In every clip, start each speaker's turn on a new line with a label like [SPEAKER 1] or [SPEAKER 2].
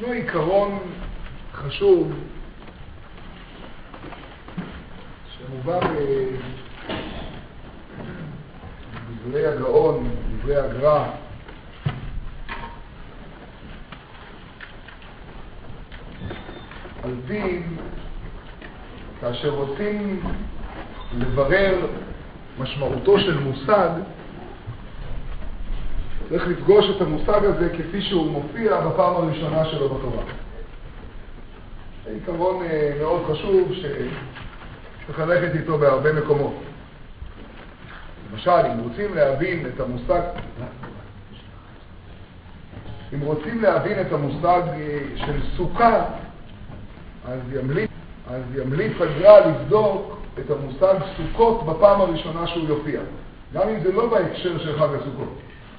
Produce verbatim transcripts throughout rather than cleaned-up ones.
[SPEAKER 1] ישנו עיקרון חשוב שמובא בדברי הגאון, בדברי הגר"א, על פיו כאשר רוצים לברר משמעותו של מושג, צריך לפגוש את המושג הזה כפי שהוא מופיע בפעם הראשונה שלו בתורה. זה עיקרון מאוד חשוב שצריך ללכת איתו בהרבה מקומות. למשל, אם רוצים להבין את המושג, אם רוצים להבין את המושג של סוכה, אז ימליץ, אז ימליץ הגר"א לבדוק את המושג סוכות בפעם הראשונה שהוא יופיע, גם אם זה לא בהקשר של חג הסוכות.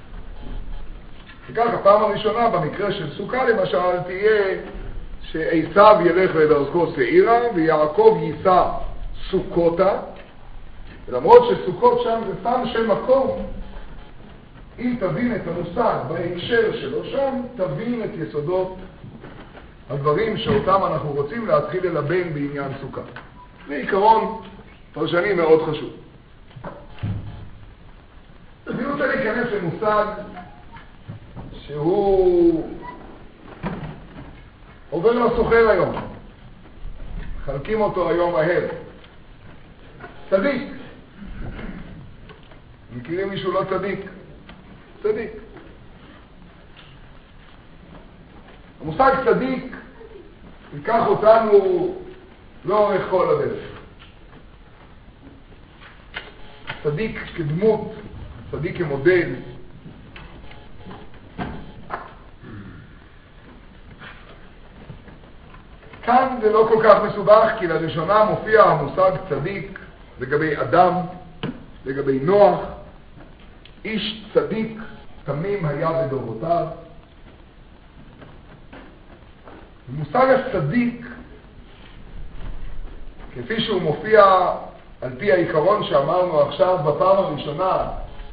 [SPEAKER 1] וכך הפעם הראשונה במקרה של סוכה למשל תהיה שעשיו ילך לדרכו שעירה ויעקב ייסע סוכותה, ולמרות שסוכות שם זה סתם שם מקום, אם תבין את המושג בהקשר שלו שם, תבין את יסודות הדברים שאותם אנחנו רוצים להתחיל ללבן בעניין סוכה. זה עיקרון פרשני מאוד חשוב. אני רוצה להיכנס למושג שהוא עובר לסוחר היום. חלקים אותו היום מהר. צדיק. מכירים מישהו לא צדיק? צדיק. המושג צדיק ייקח אותנו לאורך כל הדרך. צדיק כדמות, צדיק כמודל. כאן זה לא כל כך מסובך, כי לראשונה מופיע המושג צדיק לגבי אדם, לגבי נוח. איש צדיק תמים היה בדורותיו. המושג הצדיק, כפי שהוא מופיע על פי העיקרון שאמרנו עכשיו בפעם הראשונה,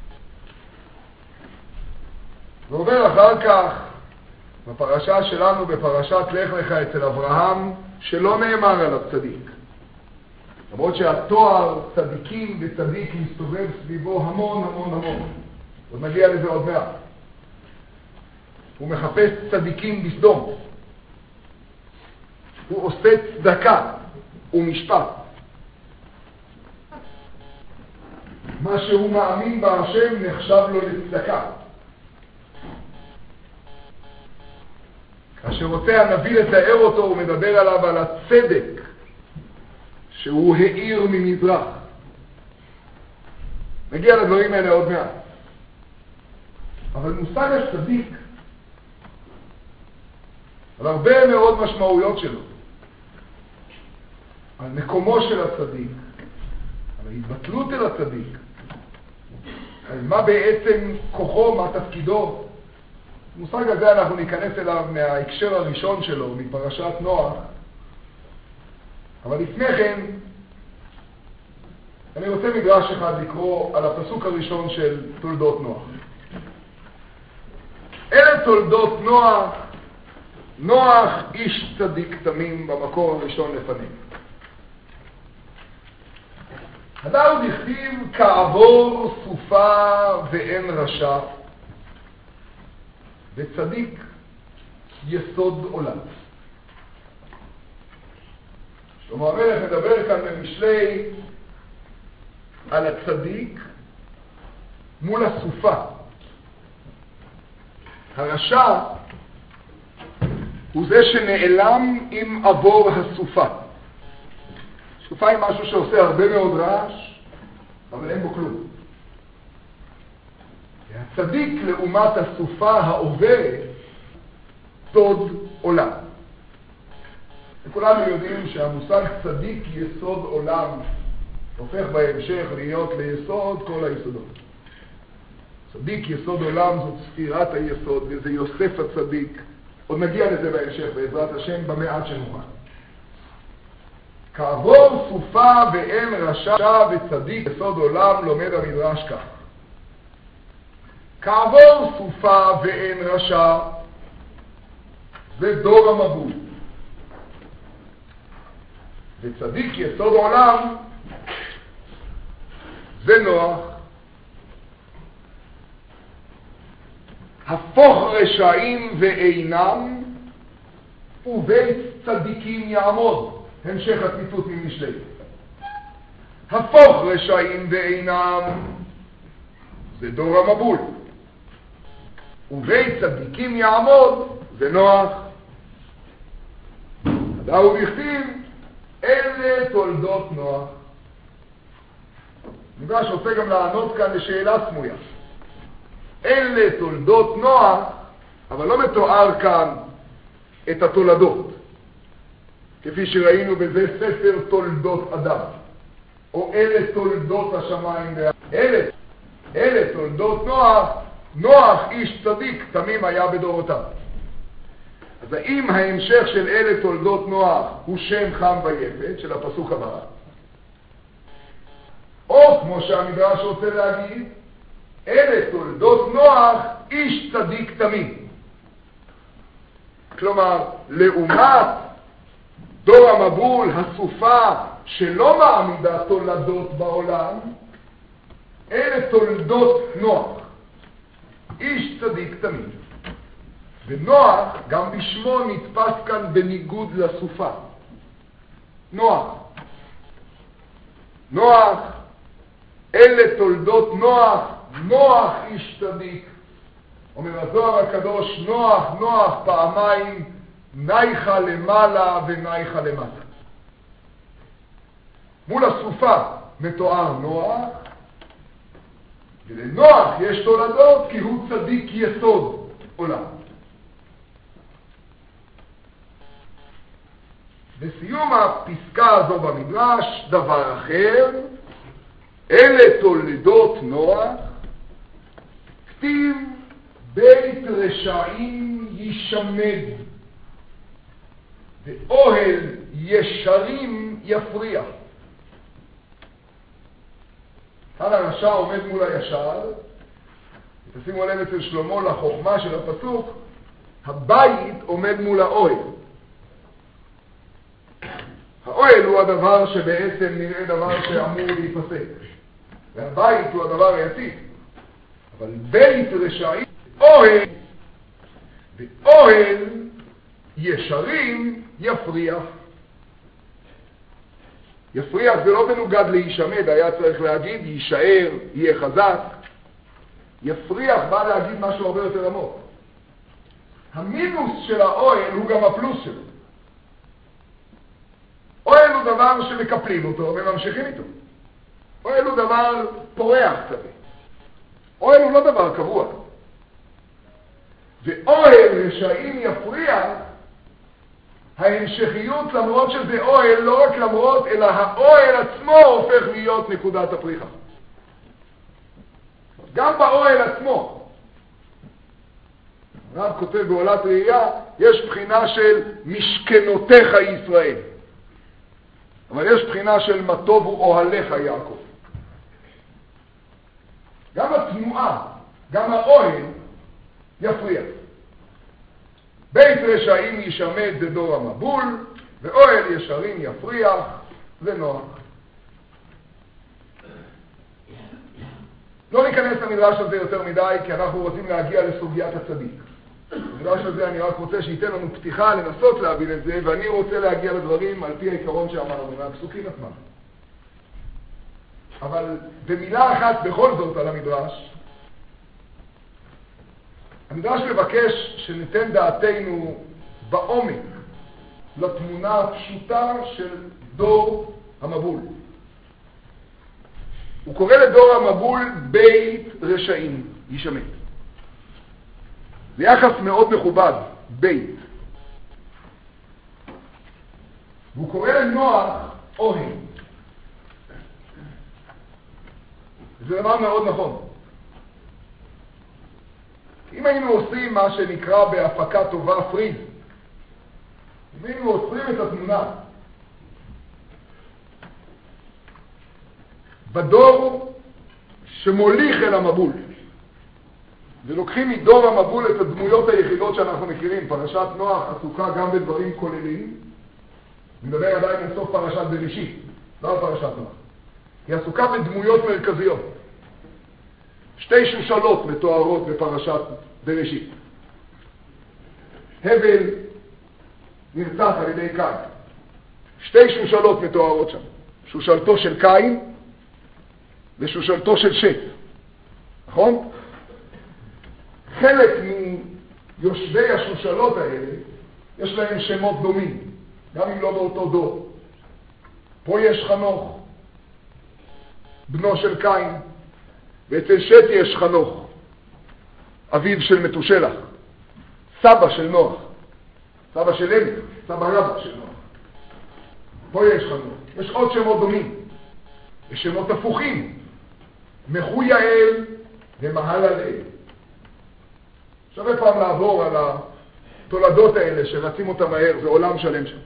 [SPEAKER 1] ועובר אחר כך בפרשה שלנו, בפרשת לך לך אצל אברהם, שלא נאמר עליו צדיק. למרות שהתואר צדיקים וצדיק מסתובב סביבו המון המון המון. עוד נגיע לזה עוד מעט. הוא מחפש צדיקים בסדום. הוא עושה צדקה ומשפט. מה שהוא מאמין בהשם נחשב לו לצדקה. כאשר רוצה הנביא לתאר אותו, הוא מדבר עליו על הצדק שהוא העיר ממזרח. נגיע לדברים האלה עוד מעט. אבל מושג הצדיק, על הרבה מאוד משמעויות שלו, על מקומו של הצדיק, על ההתבטלות אל הצדיק, על מה בעצם כוחו, מה תפקידו. המושג הזה אנחנו ניכנס אליו מההקשר הראשון שלו, מפרשת נוח. אבל לפני כן, אני רוצה מדרש אחד לקרוא על הפסוק הראשון של תולדות נוח. אלה תולדות נוח, נוח איש צדיק תמים במקור הראשון לפנים. הדאו דכתיב כעבור סופה ואין רשע, וצדיק יסוד עולם. שלמה המלך מדבר כאן במשלי על הצדיק מול הסופה. הרשע הוא זה שנעלם עם עבור הסופה. סופה היא משהו שעושה הרבה מאוד רעש, אבל אין בו כלום. הצדיק לעומת הסופה העוברת סוד עולם. וכולנו יודעים שהמושג צדיק יסוד עולם הופך בהמשך להיות ליסוד כל היסודות. צדיק יסוד עולם זאת ספירת היסוד, וזה יוסף הצדיק. עוד נגיע לזה בהמשך בעזרת השם במעט שנוכל. כעבור סופה ואין רשע וצדיק יסוד עולם, לומד המדרש כך. כעבור סופה ואין רשע, זה דור המבול. וצדיק יסוד עולם זה נוח. הפוך רשעים ואינם ובית צדיקים יעמוד. המשך הציטוט ממשלי. הפוך רשעים ואינם זה דור המבול. ובית צדיקים יעמוד זה נוח. דאו בכתיב אלה תולדות נוח. מדרש רוצה גם לענות כאן לשאלה סמויה. אלה תולדות נוח, אבל לא מתואר כאן את התולדות, כפי שראינו בזה ספר תולדות אדם, או אלה תולדות השמיים והארץ. אלה, אלה תולדות נוח, נוח איש צדיק תמים היה בדורותיו. אז האם ההמשך של אלה תולדות נוח הוא שם חם ויפת של הפסוק הבא, או כמו שהמדרש רוצה להגיד, אלה תולדות נוח איש צדיק תמים. כלומר, לעומת דור המבול, הסופה שלא מעמידה תולדות בעולם, אלה תולדות נוח איש צדיק תמים. ונוח גם בשמו נתפס כאן בניגוד לסופה. נוח נוח אלה תולדות נוח, נוח איש צדיק. אומר הזוהר הקדוש, נוח נוח פעמיים, נייחה למעלה ונייחה למטה. מול הסופה מתואר נוח, ולנוח יש תולדות כי הוא צדיק יסוד עולם. בסיום הפסקה הזו במדרש, דבר אחר, אלה תולדות נוח, כתיב בית רשעים ישמד, ואוהל ישרים יפריע. כאן הרשע עומד מול הישר, ותשימו לב אצל שלמה לחוכמה של הפסוק, הבית עומד מול האוהל. האוהל הוא הדבר שבעצם נראה דבר שאמור להיפסק, והבית הוא הדבר היציב. אבל בית רשעים, אוהל, ואוהל ישרים יפריח. יפריח זה לא בנוגד להישמד, היה צריך להגיד יישאר, יהיה חזק. יפריח בא להגיד משהו הרבה יותר עמוק. המינוס של האוהל הוא גם הפלוס שלו. אוהל הוא דבר שמקפלים אותו וממשיכים איתו. אוהל הוא דבר פורח קצת. אוהל הוא לא דבר קבוע. ואוהל רשעים יפריח, ההמשכיות למרות שזה אוהל, לא רק למרות, אלא האוהל עצמו הופך להיות נקודת הפריחה. גם באוהל עצמו. הרב כותב בעולת ראייה, יש בחינה של משכנותיך ישראל. אבל יש בחינה של מה טוב הוא אוהליך יעקב. גם התנועה, גם האוהל יפריע. בית רשעים ישמד זה דור המבול, ואוהל ישרים יפריח זה נוח. לא ניכנס למדרש הזה יותר מדי, כי אנחנו רוצים להגיע לסוגיית הצדיק. במדרש הזה אני רק רוצה שייתן לנו פתיחה לנסות להבין את זה, ואני רוצה להגיע לדברים על פי העיקרון שאמרנו, מהפסוקים עצמם. אבל במילה אחת בכל זאת על המדרש, המדרש מבקש שניתן דעתנו בעומק לתמונה הפשוטה של דור המבול. הוא קורא לדור המבול בית רשעים ישמד. זה יחס מאוד מכובד, בית. והוא קורא לנוח אוהל. זה דבר מאוד נכון. אם היינו עושים מה שנקרא בהפקה טובה פריז, אם היינו עוצרים את התמונה בדור שמוליך אל המבול, ולוקחים מדור המבול את הדמויות היחידות שאנחנו מכירים. פרשת נוח עסוקה גם בדברים כוללים. נדבר עדיין על סוף פרשת בראשית, לא על פרשת נוח. היא עסוקה בדמויות מרכזיות. שתי שושלות מתוארות בפרשת בראשית. הבל נרצח על ידי קין. שתי שושלות מתוארות שם. שושלתו של קין ושושלתו של שת. נכון? חלק מיושבי השושלות האלה יש להם שמות דומים, גם אם לא באותו דור. פה יש חנוך, בנו של קין, ואצל שת יש חנוך, אביו של מתושלח, סבא של נוח, סבא של למך, סבא רבא של נוח. פה יש חנוך. יש עוד שמות דומים, יש שמות הפוכים, מחויאל ומהללאל. שווה פעם לעבור על התולדות האלה שרצים אותם מהר, זה עולם שלם שם.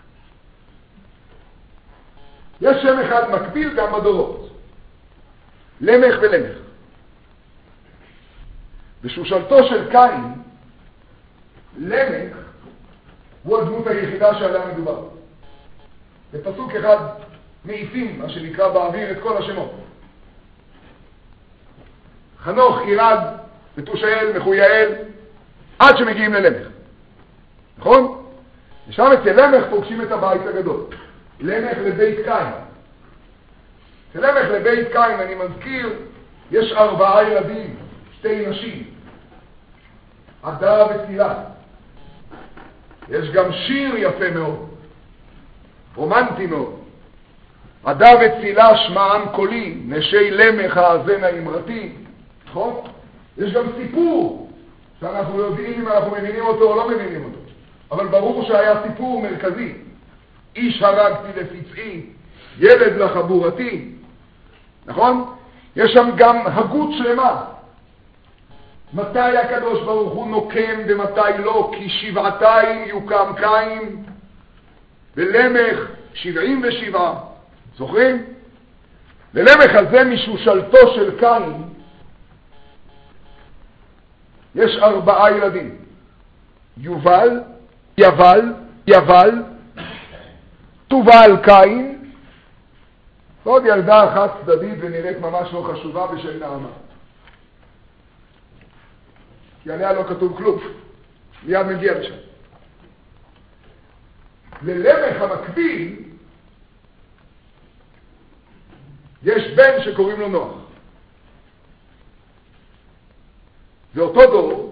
[SPEAKER 1] יש שם אחד מקביל גם בדורות, למך ולמך. בשושלתו של קין, למך הוא הדמות היחידה שעליה מדובר. בפסוק אחד מעיפים, מה שנקרא באוויר, את כל השמות. חנוך, ירד, מתושאל, מחויאל, עד שמגיעים ללמך. נכון? ושם אצל למך פוגשים את הבית הגדול. למך לבית קין. אצל למך לבית קין, אני מזכיר, יש ארבעה ילדים, שתי נשים. עדה וצילה. יש גם שיר יפה מאוד, רומנטי מאוד. עדה וצילה שמען קולי, נשי למך האזנה אמרתי. נכון? יש גם סיפור שאנחנו יודעים אם אנחנו מבינים אותו או לא מבינים אותו. אבל ברור שהיה סיפור מרכזי. איש הרגתי לפצעי, ילד לחבורתי. נכון? יש שם גם הגות שלמה. מתי הקדוש ברוך הוא נוקם ומתי לא? כי שבעתיים יוקם קין ולמך שבעים ושבעה. זוכרים? ללמך הזה משושלתו של קין יש ארבעה ילדים. יובל, יבל, יבל, תובל קין, ועוד ילדה אחת צדדית ונראית ממש לא חשובה בשל נעמה. כי עליה לא כתוב כלום. מיד מגיע לשם. ללמך המקביל יש בן שקוראים לו נוח. זה אותו דור,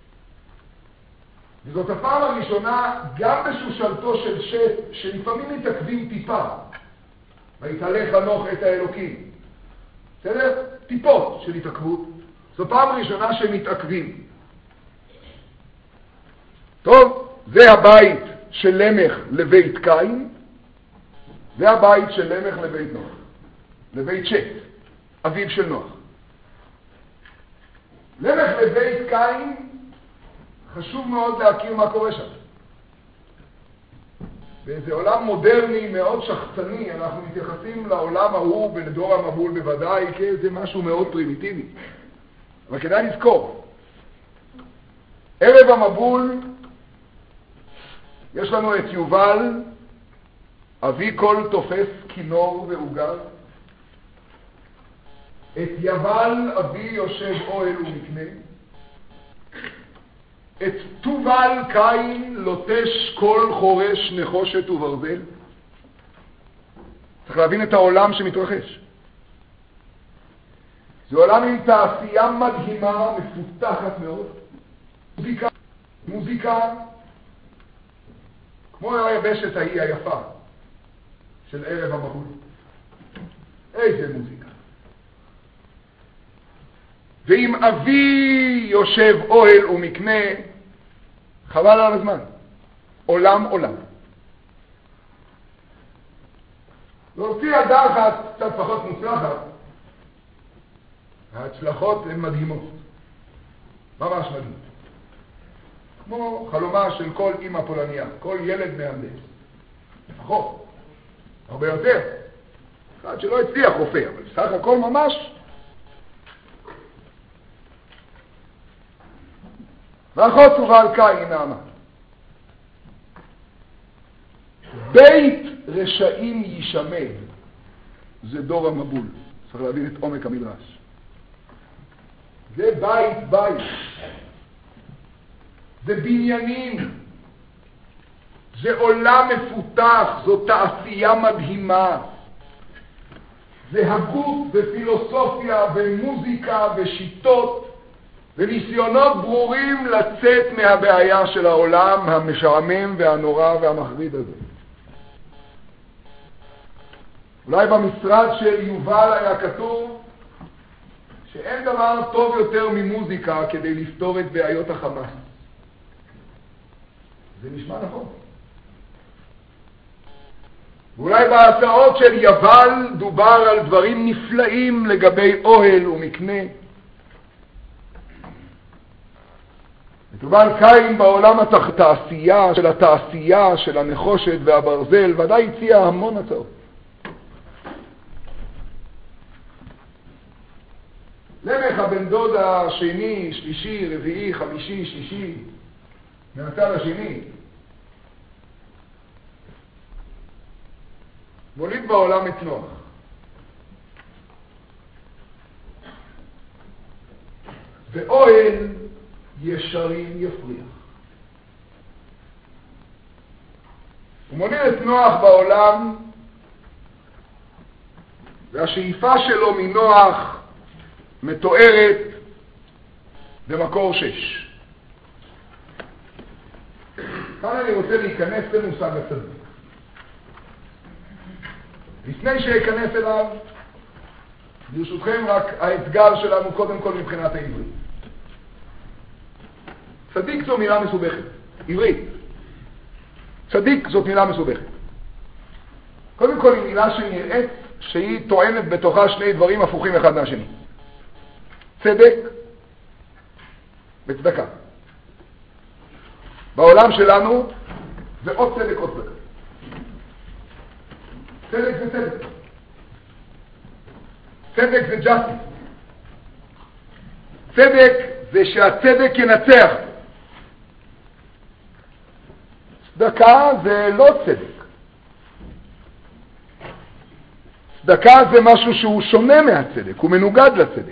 [SPEAKER 1] וזאת הפעם הראשונה גם בשושלתו של שת, שלפעמים מתעכבים טיפה. ויתהלך חנוך את האלוקים. בסדר? טיפות של התעכבות. זו פעם ראשונה שהם מתעכבים. טוב, זה הבית של למך לבית קין, זה הבית של למך לבית נוח, לבית שת, אביו של נוח. למך לבית קין, חשוב מאוד להכיר מה קורה שם. באיזה עולם מודרני מאוד שחצני, אנחנו מתייחסים לעולם ההוא ולדור המבול בוודאי כאיזה משהו מאוד פרימיטיבי. אבל כדאי לזכור, ערב המבול יש לנו את יובל, אבי כל תופס כינור ועוגר. את יבל, אבי יושב אוהל ומקנה. את תובל קין לוטש כל חורש נחושת וברזל. צריך להבין את העולם שמתרחש. זה עולם עם תעשייה מדהימה, מפותחת מאוד. מוזיקה, מוזיקה, כמו היבשת ההיא היפה של ערב המבול. איזה מוזיקה. ואם אבי יושב אוהל ומקנה, חבל על הזמן. עולם עולם. להוציא עדה אחת קצת פחות מוצלחת, ההצלחות הן מדהימות. ממש מדהים. כמו חלומה של כל אמא פולניה, כל ילד מהנדס. לפחות. הרבה יותר. אחד שלא הצליח רופא, אבל סך הכל ממש. ואחות ובעל קין נעמה. בית רשעים יישמד, זה דור המבול. צריך להבין את עומק המדרש. זה בית בית. זה בניינים. זה עולם מפותח, זו תעשייה מדהימה. זה הגות ופילוסופיה ומוזיקה ושיטות וניסיונות ברורים לצאת מהבעיה של העולם המשעמם והנורא והמחריד הזה. אולי במשרד של יובל היה כתוב שאין דבר טוב יותר ממוזיקה כדי לפתור את בעיות החמאס. זה נשמע נכון. ואולי בהצעות של יובל דובר על דברים נפלאים לגבי אוהל ומקנה. ותובל קין בעולם התעשייה של התעשייה של הנחושת והברזל ודאי הציע המון הצעות. למך הבן דוד השני, שלישי, רביעי, חמישי, שישי, מהצד השני, מוליד בעולם את נוח. ואוהל ישרים יפריח. הוא מוליד את נוח בעולם, והשאיפה שלו מנוח מתוארת במקור שש. כאן אני רוצה להיכנס למושג הצדיק. לפני שיכנס אליו, ברשותכם רק האתגר שלנו קודם כל מבחינת העברית. צדיק זו מילה מסובכת, עברית. צדיק זאת מילה מסובכת. קודם כל היא מילה שנראית שהיא טוענת בתוכה שני דברים הפוכים אחד מהשני. צדק וצדקה. בעולם שלנו זה עוד צדק עוד צדקה. צדק זה צדק. צדק זה ג'סטיס. צדק זה שהצדק ינצח. צדקה זה לא צדק. צדקה זה משהו שהוא שונה מהצדק, הוא מנוגד לצדק.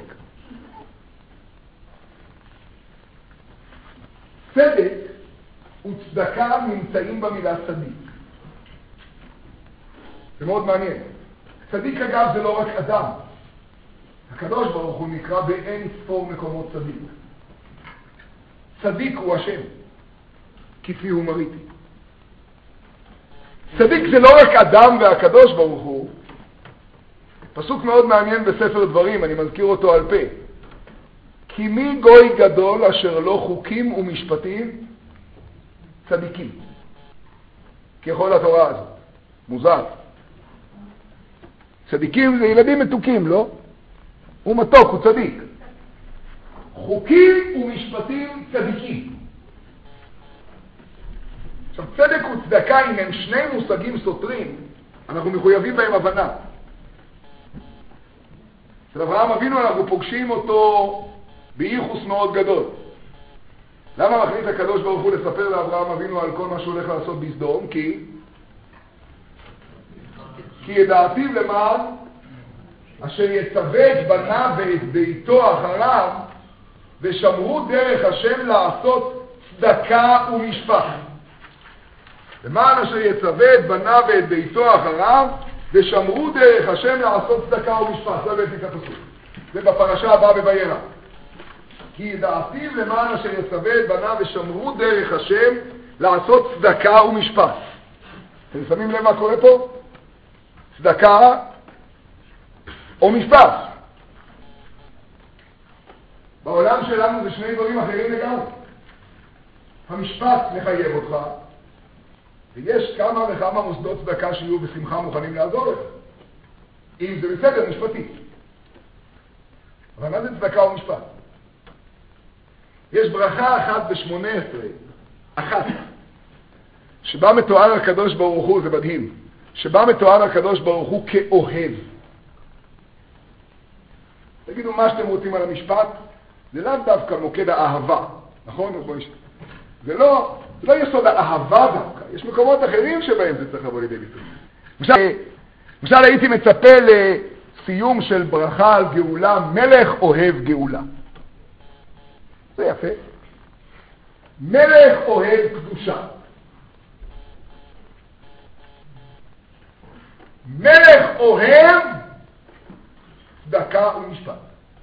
[SPEAKER 1] צדק וצדקה נמצאים במילה צדיק. זה מאוד מעניין. צדיק אגב זה לא רק אדם. הקדוש ברוך הוא נקרא באין ספור מקומות צדיק. צדיק הוא השם, כפי הוא מריתי. צדיק זה לא רק אדם והקדוש ברוך הוא. פסוק מאוד מעניין בספר דברים, אני מזכיר אותו על פה. כי מי גוי גדול אשר לא חוקים ומשפטים צדיקים. ככל התורה הזאת. מוזר. צדיקים זה ילדים מתוקים, לא? הוא מתוק, הוא צדיק. חוקים ומשפטים צדיקים. עכשיו, צדק וצדקה, אם הם שני מושגים סותרים, אנחנו מחויבים בהם הבנה. של אברהם אבינו אנחנו פוגשים אותו בייחוס מאוד גדול. למה מחליט הקדוש ברוך הוא לספר לאברהם אבינו על כל מה שהוא הולך לעשות בסדום? כי כי ידעתיו למען אשר יצווה את בניו ואת ביתו אחריו ושמרו דרך השם לעשות צדקה ומשפט. למען אשר יצווה את בניו ואת ביתו אחריו ושמרו דרך השם לעשות צדקה ומשפט. זה בעצם הפסוק. זה בפרשה הבאה בוירא. כי ידעתיו למען אשר יצווה את בניו ושמרו דרך השם לעשות צדקה ומשפט. אתם שמים לב מה קורה פה? צדקה או משפט. בעולם שלנו זה שני דברים אחרים לגמרי. המשפט מחייב אותך, ויש כמה וכמה מוסדות צדקה שיהיו בשמחה מוכנים לעזור לך. אם זה בסדר, משפטי. אבל מה זה צדקה או משפט? יש ברכה אחת בשמונה עשרה, אחת, שבה מתואר הקדוש ברוך הוא, זה מדהים, שבה מתואר הקדוש ברוך הוא כאוהב. תגידו מה שאתם רוצים על המשפט, זה לאו דווקא מוקד האהבה. נכון? זה לא, זה לא יסוד האהבה דווקא. יש מקומות אחרים שבהם זה צריך לבוא לידי ביטוי. למשל, הייתי מצפה לסיום של ברכה על גאולה, מלך אוהב גאולה. זה יפה. מלך אוהב קדושה. מלך אוהב צדקה ומשפט.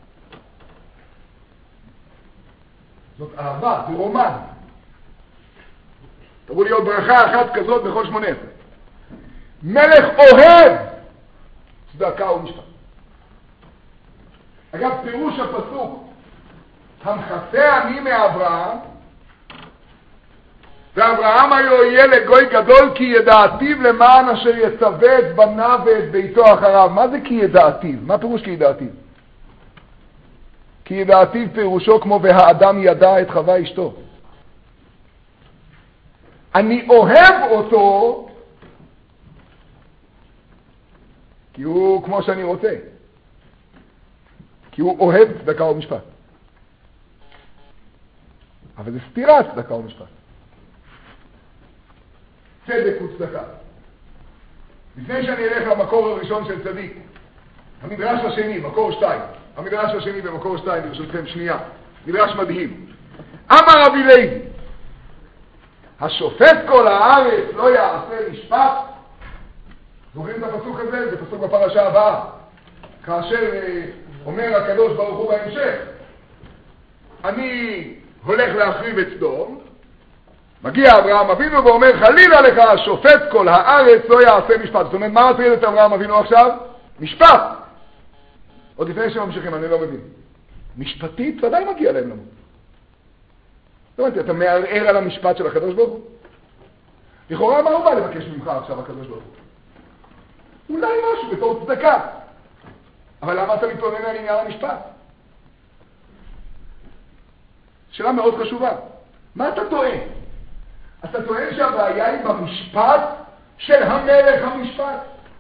[SPEAKER 1] זאת אהבה, זה רומן. תראו לי עוד ברכה אחת כזאת בכל שמונה עשרה. מלך אוהב צדקה ומשפט. אגב, פירוש הפסוק, המחסה אני מאברהם, ואברהם היו יהיה לגוי גדול כי ידעתיו למען אשר יצווה את בניו ואת ביתו אחריו. מה זה כי ידעתיו? מה פירוש כי ידעתיו? כי ידעתיו פירושו כמו והאדם ידע את חווה אשתו. אני אוהב אותו כי הוא כמו שאני רוצה. כי הוא אוהב צדקה ומשפט. אבל זה סתירה צדקה ומשפט. צדק וצדקה. לפני שאני אלך למקור הראשון של צדיק, המדרש השני, מקור שתיים, המדרש השני במקור שתיים, ברשותכם שנייה, מדרש מדהים. אמר רבי לוי, השופט כל הארץ לא יעשה משפט. זוכרים את הפסוק הזה? זה פסוק בפרשה הבאה, כאשר אומר הקדוש ברוך הוא בהמשך, אני הולך להחריב את סדום, מגיע אברהם אבינו ואומר, חלילה לך, השופט כל הארץ לא יעשה משפט. זאת אומרת, מה מטריד את אברהם אבינו עכשיו? משפט. עוד לפני שממשיכים, אני לא מבין. משפטית ודאי מגיע להם למות. זאת אומרת, אתה מערער על המשפט של הקדוש ברוך הוא. לכאורה, מה הוא בא לבקש ממך עכשיו הקדוש ברוך הוא? אולי משהו בתור צדקה. אבל למה אתה מתלונן על עניין המשפט? שאלה מאוד חשובה. מה אתה טוען? אתה טוען שהבעיה היא במשפט של המלך המשפט?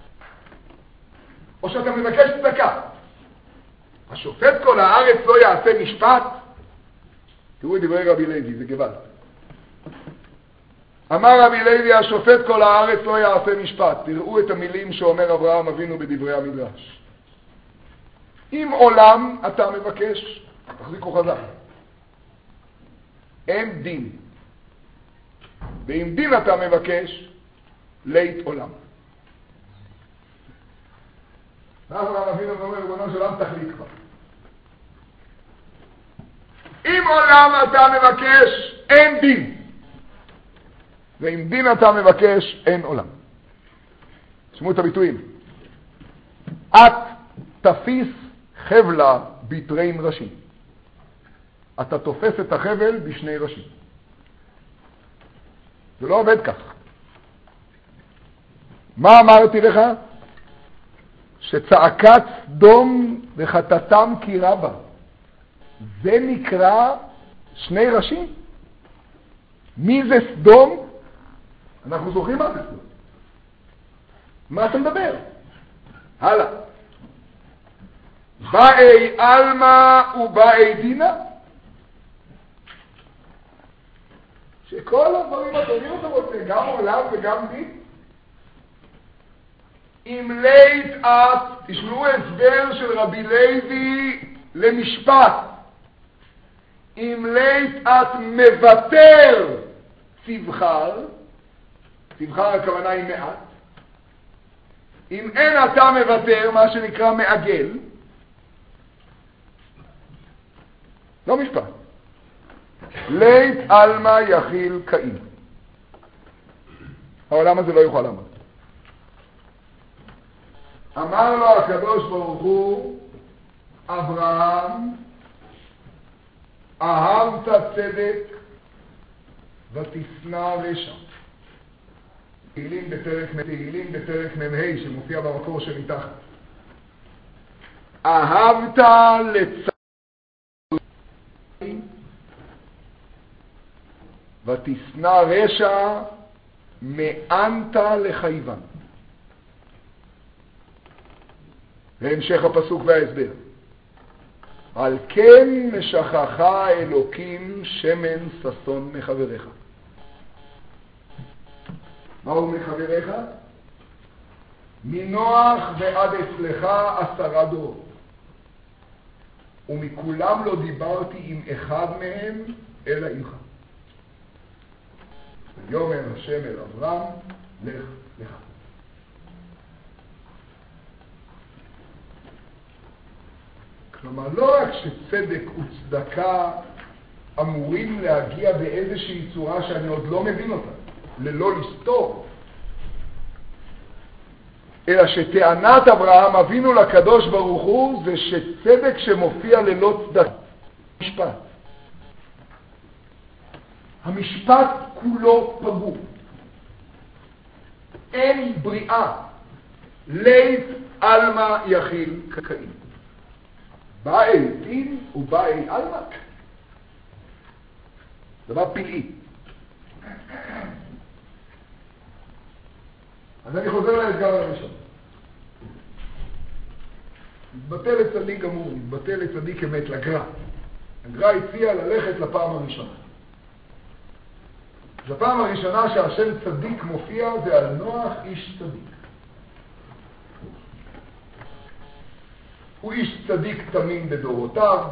[SPEAKER 1] או שאתה מבקש צדקה? השופט כל הארץ לא יעשה משפט? תראו את דברי רבי לוי, זה גבל. אמר רבי לוי, השופט כל הארץ לא יעשה משפט. תראו את המילים שאומר אברהם אבינו בדברי המדרש. אם עולם אתה מבקש, תחזיקו חזק. אין דין. ואם דין אתה מבקש, לית עולם. אברהם אבינו אומר, ריבונו של עולם, תחליט כבר. אם עולם אתה מבקש, אין דין. ואם דין אתה מבקש, אין עולם. תשמעו את הביטויים. את תפיס חבלה ביתרין ראשים. אתה תופס את החבל בשני ראשים. זה לא עובד כך. מה אמרתי לך? שצעקת סדום וחטאתם כי רבה. זה נקרא שני ראשים. מי זה סדום? אנחנו זוכרים מה זה סדום. מה אתה מדבר? הלאה. באי אלמה ובאי דינה. שכל הדברים הטובים אתה רוצה, גם עולם וגם דין. אם לית את, תשמעו הסבר של רבי לוי למשפט. אם לית את מבטר צבחר, צבחר הכוונה היא מעט. אם אין אתה מבטר, מה שנקרא מעגל, לא משפט. לית אלמה יחיל קאים. העולם הזה לא יוכל לעמוד. אמר לו הקדוש ברוך הוא, אברהם, אהבת צדק ותשנא רשע. תהילים בפרק, תהילים בפרק מ"ה שמופיע במקור שמתחת. אהבת לצדק ותשנא רשע מאנת לחייבן. והמשך הפסוק וההסבר. על כן משכחה אלוקים שמן ששון מחבריך. מהו מחבריך? מנוח ועד אצלך עשרה דור, ומכולם לא דיברתי עם אחד מהם אלא עמך. ויאמר השם אל אברהם, לך לך. כלומר, לא רק שצדק וצדקה אמורים להגיע באיזושהי צורה שאני עוד לא מבין אותה, ללא לסתור, אלא שטענת אברהם אבינו לקדוש ברוך הוא זה שצדק שמופיע ללא צדקה. משפט. המשפט כולו פגום. אין בריאה. לית אלמה יחיל קקאים. באי דין ובאי אלמה. דבר פלאי. אז אני חוזר לאתגר הראשון. התבטא לצדיק גמור, התבטא לצדיק אמת לגר"א. הגר"א הציע ללכת לפעם הראשונה. אז הפעם הראשונה שהשם צדיק מופיע זה על נוח איש צדיק. הוא איש צדיק תמים בדורותיו.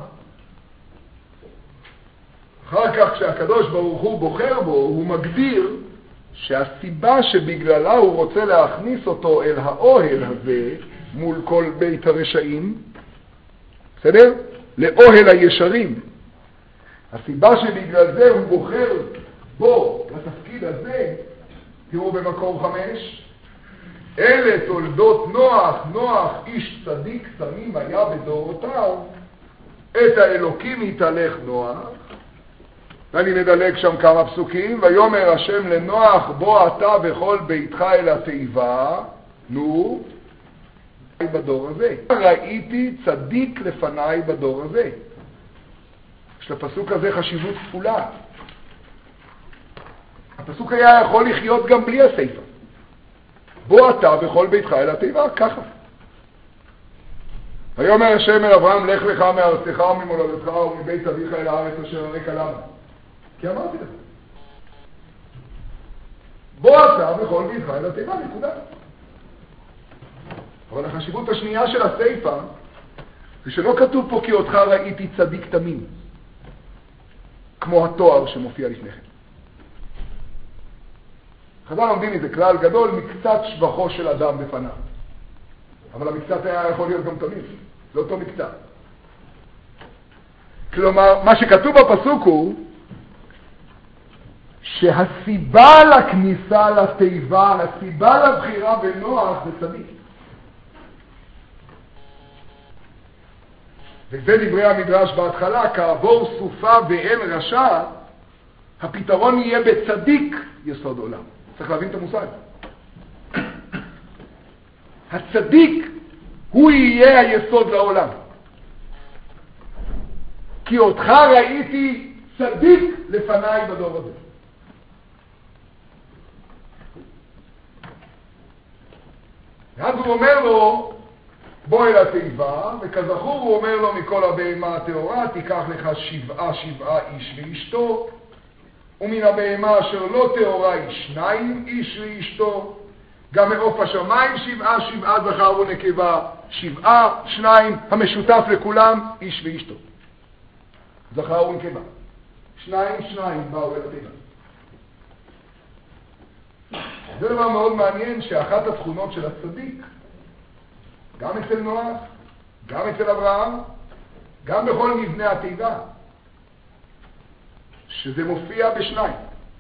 [SPEAKER 1] אחר כך כשהקדוש ברוך הוא בוחר בו, הוא מגדיר שהסיבה שבגללה הוא רוצה להכניס אותו אל האוהל הזה מול כל בית הרשעים, בסדר? לאוהל הישרים. הסיבה שבגלל זה הוא בוחר בו לתפקיד הזה, תראו במקור חמש, אלה תולדות נוח, נוח איש צדיק תמים היה בדורותיו, את האלוקים יתהלך נוח, ואני מדלג שם כמה פסוקים, ויאמר השם לנוח בוא אתה וכל ביתך אל התיבה, נו, בדור הזה. ראיתי צדיק לפניי בדור הזה. יש לפסוק הזה חשיבות כפולה. הפסוק היה יכול לחיות גם בלי הסיפה. בוא אתה וכל ביתך אל התיבה, ככה. ויאמר השם אל אברהם, לך לך מארצך וממולדתך ומבית אביך אל הארץ אשר אראך. למה? כי אמרתי לך. בוא אתה וכל ביתך אל התיבה, נקודה. אבל החשיבות השנייה של הסיפה זה שלא כתוב פה כי אותך ראיתי צדיק תמים, כמו התואר שמופיע לפני כן. חז"ל לומדים מזה כלל גדול, מקצת שבחו של אדם בפניו. אבל המקצת היה יכול להיות גם תמים, זה אותו מקצת. כלומר, מה שכתוב בפסוק הוא שהסיבה לכניסה לתיבה, הסיבה לבחירה בנוח זה צדיק. וזה דברי המדרש בהתחלה, כעבור סופה ואין רשע, הפתרון יהיה בצדיק יסוד עולם. צריך להבין את המושג. הצדיק הוא יהיה היסוד לעולם. כי אותך ראיתי צדיק לפניי בדור הזה. אז הוא אומר לו, בוא אל התיבה, וכזכור הוא אומר לו מכל הבהמה הטהורה, תיקח לך שבעה שבעה איש ואשתו, ומן הבהמה אשר לא טהורה היא שניים איש ואשתו, גם מעוף השמיים שבעה שבעה זכר ונקבה, שבעה, שניים, המשותף לכולם, איש ואשתו. זכר ונקבה. שניים, שניים באו אל התיבה. זה דבר מאוד מעניין שאחת התכונות של הצדיק, גם אצל נוח, גם אצל אברהם, גם בכל מבנה התיבה, שזה מופיע בשניים.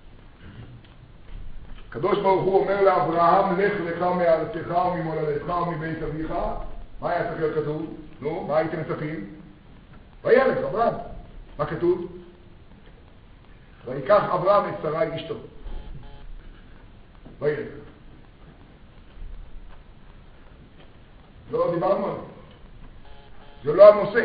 [SPEAKER 1] הקדוש ברוך הוא אומר לאברהם, לך לך מארצך וממולדתך ומבית אביך. מה היה צריך להיות כתוב? נו, מה הייתם מצפים? וילך אברהם. מה כתוב? ויקח אברהם את שרי אשתו. וילך. לא דיברנו על זה. זה לא הנושא.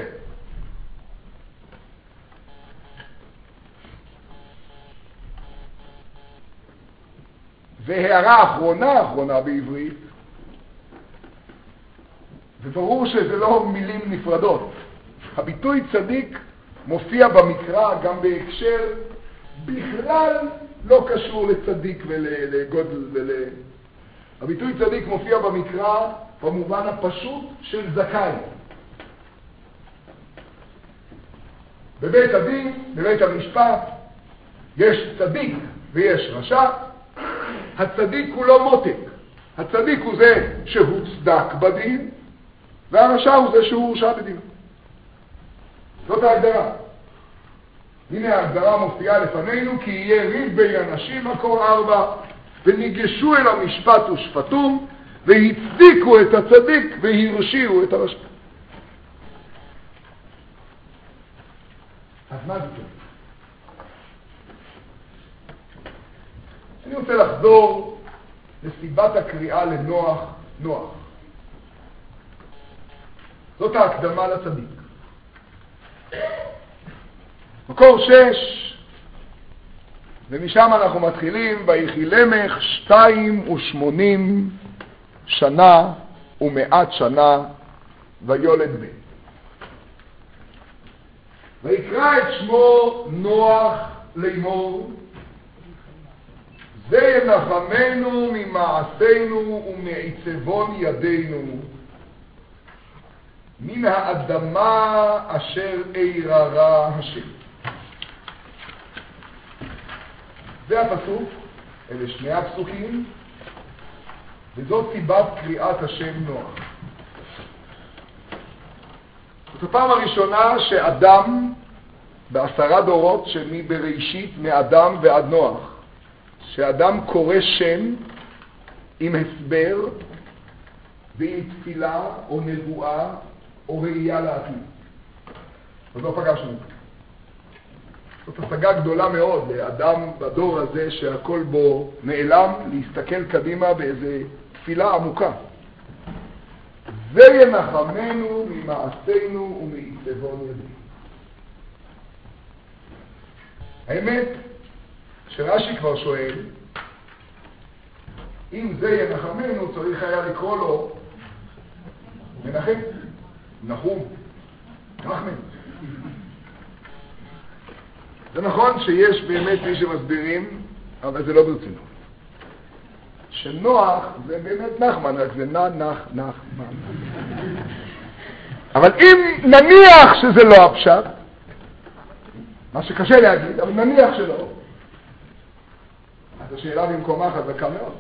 [SPEAKER 1] והערה אחרונה, אחרונה בעברית, וברור שזה לא מילים נפרדות. הביטוי צדיק מופיע במקרא גם בהקשר בכלל לא קשור לצדיק ולגודל ול... הביטוי צדיק מופיע במקרא במובן הפשוט של זכאי. בבית הדין, בבית המשפט, יש צדיק ויש רשע. הצדיק הוא לא מותק. הצדיק הוא זה שהוצדק בדין, והרשע הוא זה שהוא הורשע בדין. זאת ההגדרה. הנה ההגדרה מופיעה לפנינו, כי יהיה ריב בין אנשים, מקור ארבע, וניגשו אל המשפט ושפטום, והצדיקו את הצדיק והרשיעו את הרשע. אז מה זה? אני רוצה לחזור לסיבת הקריאה לנוח, נוח. זאת ההקדמה לצדיק. מקור שש, ומשם אנחנו מתחילים, ויחי למך שתיים ושמונים שנה ומעט שנה ויולד בן. ויקרא את שמו נוח לאמור, זה ינחמנו ממעשינו ומעיצבון ידינו, מן האדמה אשר עררה השם. זה הפסוק, אלה שני הפסוקים, וזאת סיבת קריאת השם נוח. זאת הפעם הראשונה שאדם, בעשרה דורות שמבראשית, מאדם ועד נוח, שאדם קורא שם עם הסבר ועם תפילה או נבואה או ראייה לעתיד. אז לא פגשנו. זאת השגה גדולה מאוד לאדם בדור הזה שהכל בו נעלם, להסתכל קדימה באיזה תפילה עמוקה. זה ינחמנו ממעשינו ומעיצבון ידינו. האמת שרש"י כבר שואל, אם זה ינחמנו צריך היה לקרוא לו מנחם, נחום, נחמן. זה נכון שיש באמת מי שמסבירים, אבל זה לא ברצינות. שנוח זה באמת נחמן, רק זה נח, נח, נח, נח. אבל אם נניח שזה לא הפשט, מה שקשה להגיד, אבל נניח שלא, אז השאלה במקומה חזקה מאוד.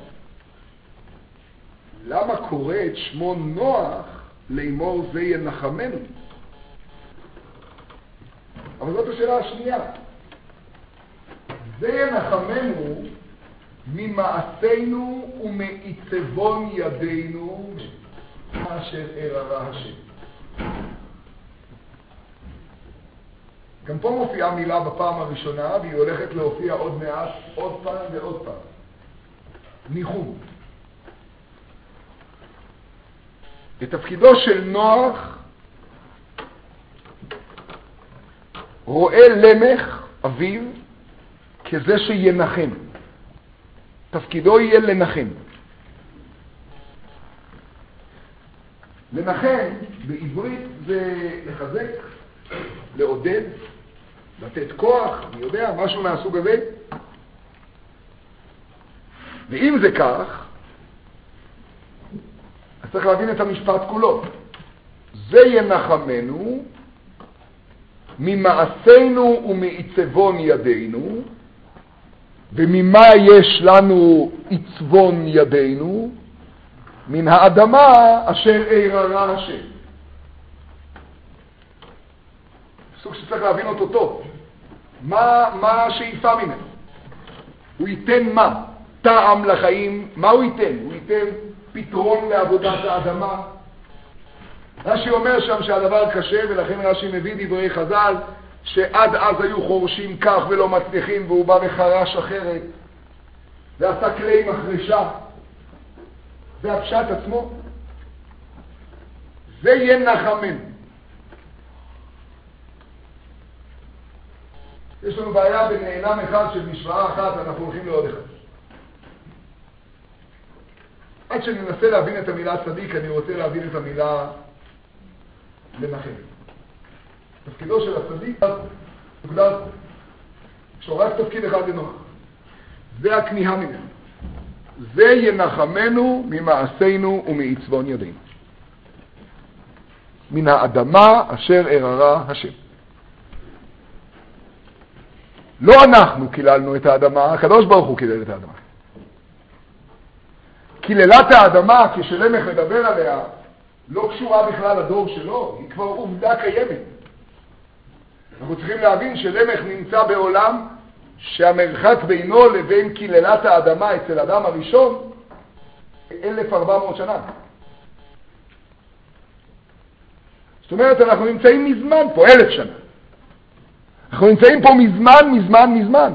[SPEAKER 1] למה קורא את שמו נוח לאמור זה ינחמנו? אבל זאת השאלה השנייה. זה ינחמנו ממעשינו ומעיצבון ידינו אשר עררה השם. גם פה מופיעה מילה בפעם הראשונה, והיא הולכת להופיע עוד מעט, עוד פעם ועוד פעם. ניחום. את תפקידו של נוח רואה למך, אביו, כזה שינחם. תפקידו יהיה לנחם. לנחם בעברית זה לחזק, לעודד, לתת כוח, אני יודע, משהו מהסוג הזה. ואם זה כך, אז צריך להבין את המשפט כולו. זה ינחמנו ממעשינו ומעיצבון ידינו, וממה יש לנו עיצבון ידינו? מן האדמה אשר עררה השם. סוג שצריך להבין אותו טוב. מה, מה השאיפה ממנו? הוא ייתן מה? טעם לחיים. מה הוא ייתן? הוא ייתן פתרון לעבודת האדמה. רש"י אומר שם שהדבר קשה, ולכן רש"י מביא דברי חז"ל, שעד אז היו חורשים כך ולא מצליחים, והוא בא וחרש אחרת, ועשה כלי מחרשה. זה הפשט עצמו. זה ינחמן. יש לנו בעיה בנעלם אחד של משוואה אחת, אנחנו הולכים לעוד אחד. עד שננסה להבין את המילה צדיק, אני רוצה להבין את המילה לנחם. תפקידו של הצדיק מוגדר, יש לו רק תפקיד אחד לנוח. זה הכניעה ממנו. זה ינחמנו ממעשינו ומעצבון ידינו. מן האדמה אשר אררה השם. לא אנחנו קיללנו את האדמה, הקדוש ברוך הוא קילל את האדמה. קיללת האדמה, כשלמך מדבר עליה, לא קשורה בכלל לדור שלו, היא כבר עובדה קיימת. אנחנו צריכים להבין שלמך נמצא בעולם שהמרחק בינו לבין קיללת האדמה אצל אדם הראשון אלף וארבע מאות שנה. זאת אומרת, אנחנו נמצאים מזמן פה, אלף שנה. אנחנו נמצאים פה מזמן, מזמן, מזמן.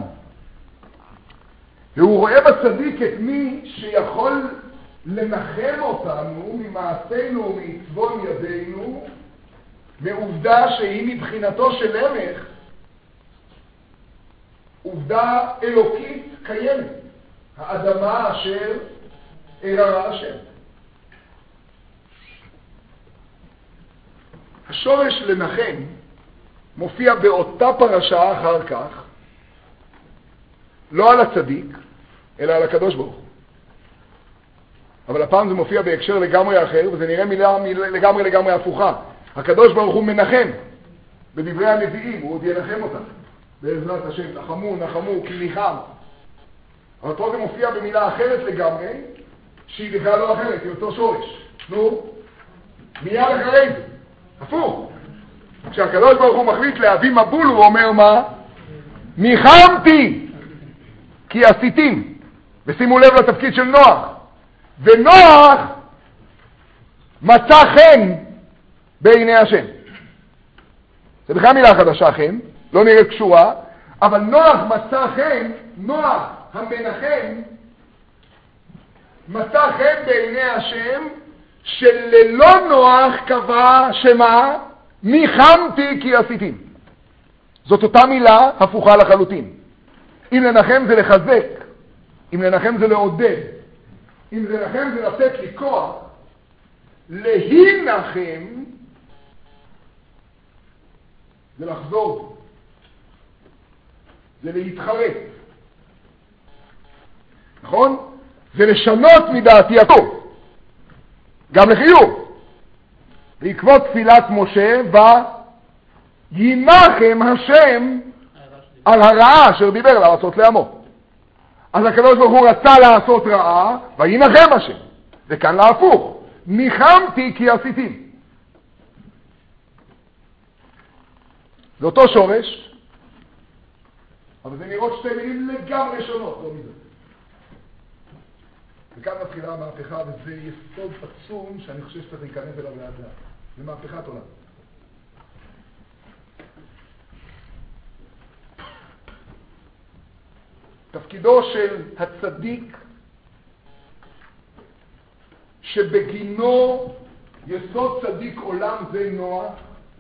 [SPEAKER 1] והוא רואה בצדיק את מי שיכול לנחם אותנו ממעשינו ומעצבון ידינו, מעובדה שהיא מבחינתו של למך, עובדה אלוקית קיימת. האדמה אשר אררה השם. השורש לנחם מופיע באותה פרשה אחר כך, לא על הצדיק, אלא על הקדוש ברוך הוא. אבל הפעם זה מופיע בהקשר לגמרי אחר, וזה נראה מילה, מילה לגמרי לגמרי הפוכה. הקדוש ברוך הוא מנחם בדברי הנביאים, הוא עוד ינחם אותם. בעזרת השם, נחמו, נחמו, כי ניחם. אבל פה זה מופיע במילה אחרת לגמרי, שהיא בכלל לא אחרת, היא אותו שורש. נו, מיד אחרי זה. הפוך. כשהקדוש ברוך הוא מחליט להביא מבול, הוא אומר מה? ניחמתי, כי עשיתים. ושימו לב לתפקיד של נוח. ונוח מצא חן בעיני השם. זה בכלל מילה חדשה חן, לא נראית קשורה, אבל נוח מצא חן, נוח המנחם, מצא חן בעיני השם, שללא נוח קבע שמה? ניחמתי כי עשיתים. זאת אותה מילה הפוכה לחלוטין. אם לנחם זה לחזק, אם לנחם זה לעודד, אם לנחם זה לתת לי כוח, להינחם זה לחזור, זה להתחרט. נכון? זה לשנות מדעתי הטוב, גם לחיוב. בעקבות תפילת משה, וינחם השם על הרעה אשר דיבר לעשות לעמו. אז הקדוש ברוך הוא רצה לעשות רעה, וינחם השם. וכאן להפוך, ניחמתי כי עשיתים. זה אותו שורש, אבל זה נראות שתי מילים לגמרי שונות, לא מזה. וכאן מתחילה המהפכה, וזה יסוד עצום שאני חושב שצריך להיכנס אליו לאט לאט. זה מהפכת עולם. תפקידו של הצדיק שבגינו יסוד צדיק עולם זה נוח,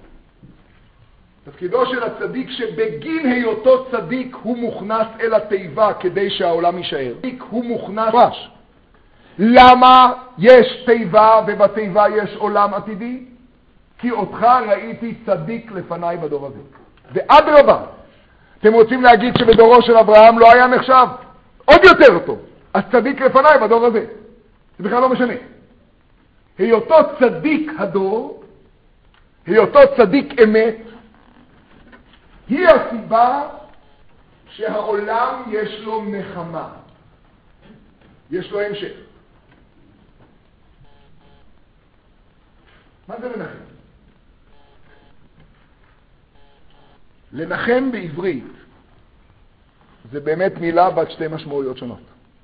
[SPEAKER 1] תפקידו של הצדיק שבגין היותו צדיק הוא מוכנס אל התיבה כדי שהעולם יישאר. צדיק הוא מוכנס. למה יש תיבה ובתיבה יש עולם עתידי? כי אותך ראיתי צדיק לפניי בדור הזה. ואדרבה, אתם רוצים להגיד שבדורו של אברהם לא היה נחשב? עוד יותר טוב. אז צדיק לפניי בדור הזה. זה בכלל לא משנה. היותו צדיק הדור, היותו צדיק אמת, היא הסיבה שהעולם יש לו נחמה. יש לו המשך. מה זה לנחם? לנחם בעברית זה באמת מילה בת שתי משמעויות שונות.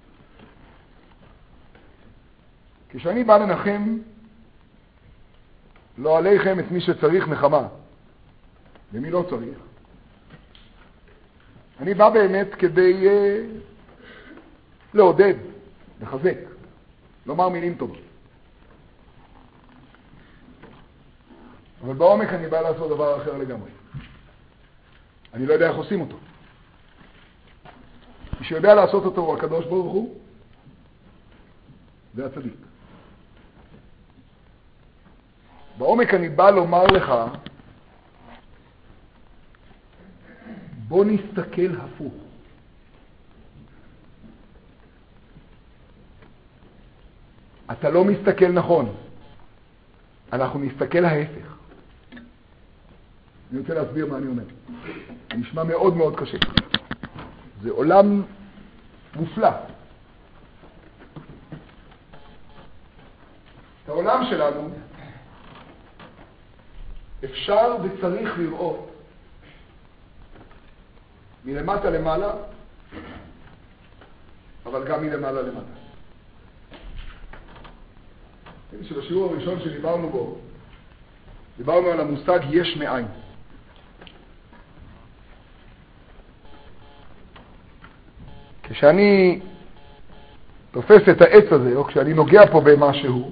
[SPEAKER 1] כשאני בא לנחם, לא עליכם את מי שצריך נחמה, ומי לא צריך. אני בא באמת כדי uh, לעודד, לחזק, לומר מילים טובות. אבל בעומק אני בא לעשות דבר אחר לגמרי. אני לא יודע איך עושים אותו. מי שיודע לעשות אותו הוא הקדוש ברוך הוא, זה הצדיק. בעומק אני בא לומר לך בוא נסתכל הפוך. אתה לא מסתכל נכון. אנחנו נסתכל ההפך. אני רוצה להסביר מה אני אומר. זה נשמע מאוד מאוד קשה. זה עולם מופלא. את העולם שלנו אפשר וצריך לראות מלמטה למעלה, אבל גם מלמעלה למטה. שבשיעור הראשון שדיברנו בו, דיברנו על המושג יש מאין. כשאני תופס את העץ הזה, או כשאני נוגע פה במשהו,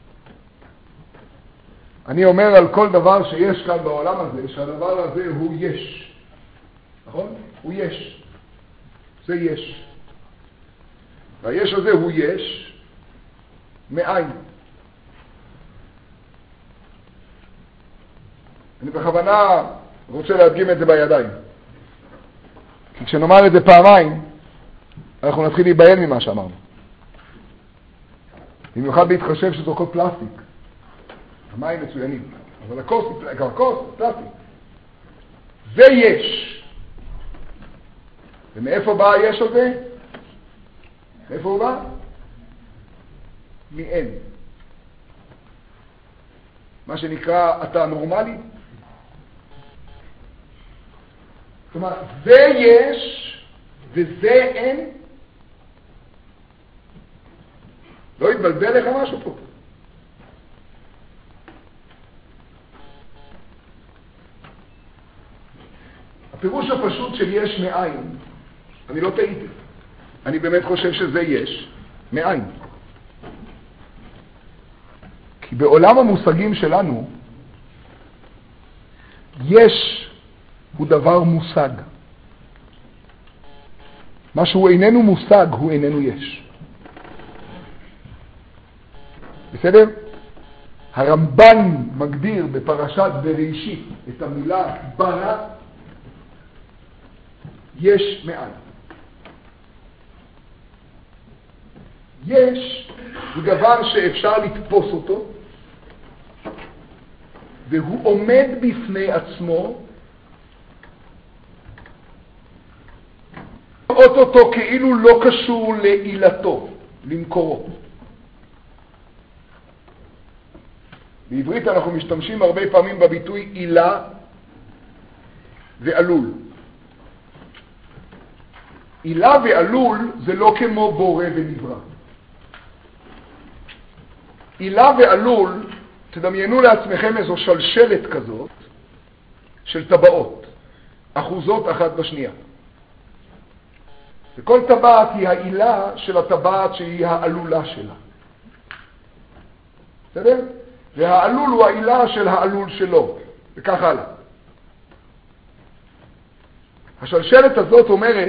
[SPEAKER 1] אני אומר על כל דבר שיש כאן בעולם הזה, שהדבר הזה הוא יש. נכון? הוא יש. זה יש. והיש הזה הוא יש מאין. אני בכוונה רוצה להדגים את זה בידיים. כי כשנאמר את זה פעמיים, אנחנו נתחיל להיבהל ממה שאמרנו. במיוחד בהתחשב שזו פלסטיק. המים מצוינים. אבל הכוס, הכוס, פלסטיק. זה יש. ומאיפה בא היש הזה? מאיפה הוא בא? מאין. מה שנקרא אתה נורמלי. זאת אומרת, זה יש וזה אין. לא יתבלבל לך משהו פה. הפירוש הפשוט של יש מאין, אני לא טעיתי. אני באמת חושב שזה יש מאין. כי בעולם המושגים שלנו, יש הוא דבר מושג. מה שהוא איננו מושג הוא איננו יש. בסדר? הרמב"ן מגדיר בפרשת בראשית את המילה ברא, יש מאין. יש הוא דבר שאפשר לתפוס אותו, והוא עומד בפני עצמו, לראות אותו כאילו לא קשור לעילתו, למקורו. בעברית אנחנו משתמשים הרבה פעמים בביטוי עילה ועלול. עילה ועלול זה לא כמו בורא ונברא. עילה ועלול, תדמיינו לעצמכם איזו שלשלת כזאת של טבעות, אחוזות אחת בשנייה. וכל טבעת היא העילה של הטבעת שהיא העלולה שלה. בסדר? והעלול הוא העילה של העלול שלו, וכך הלאה. השלשלת הזאת אומרת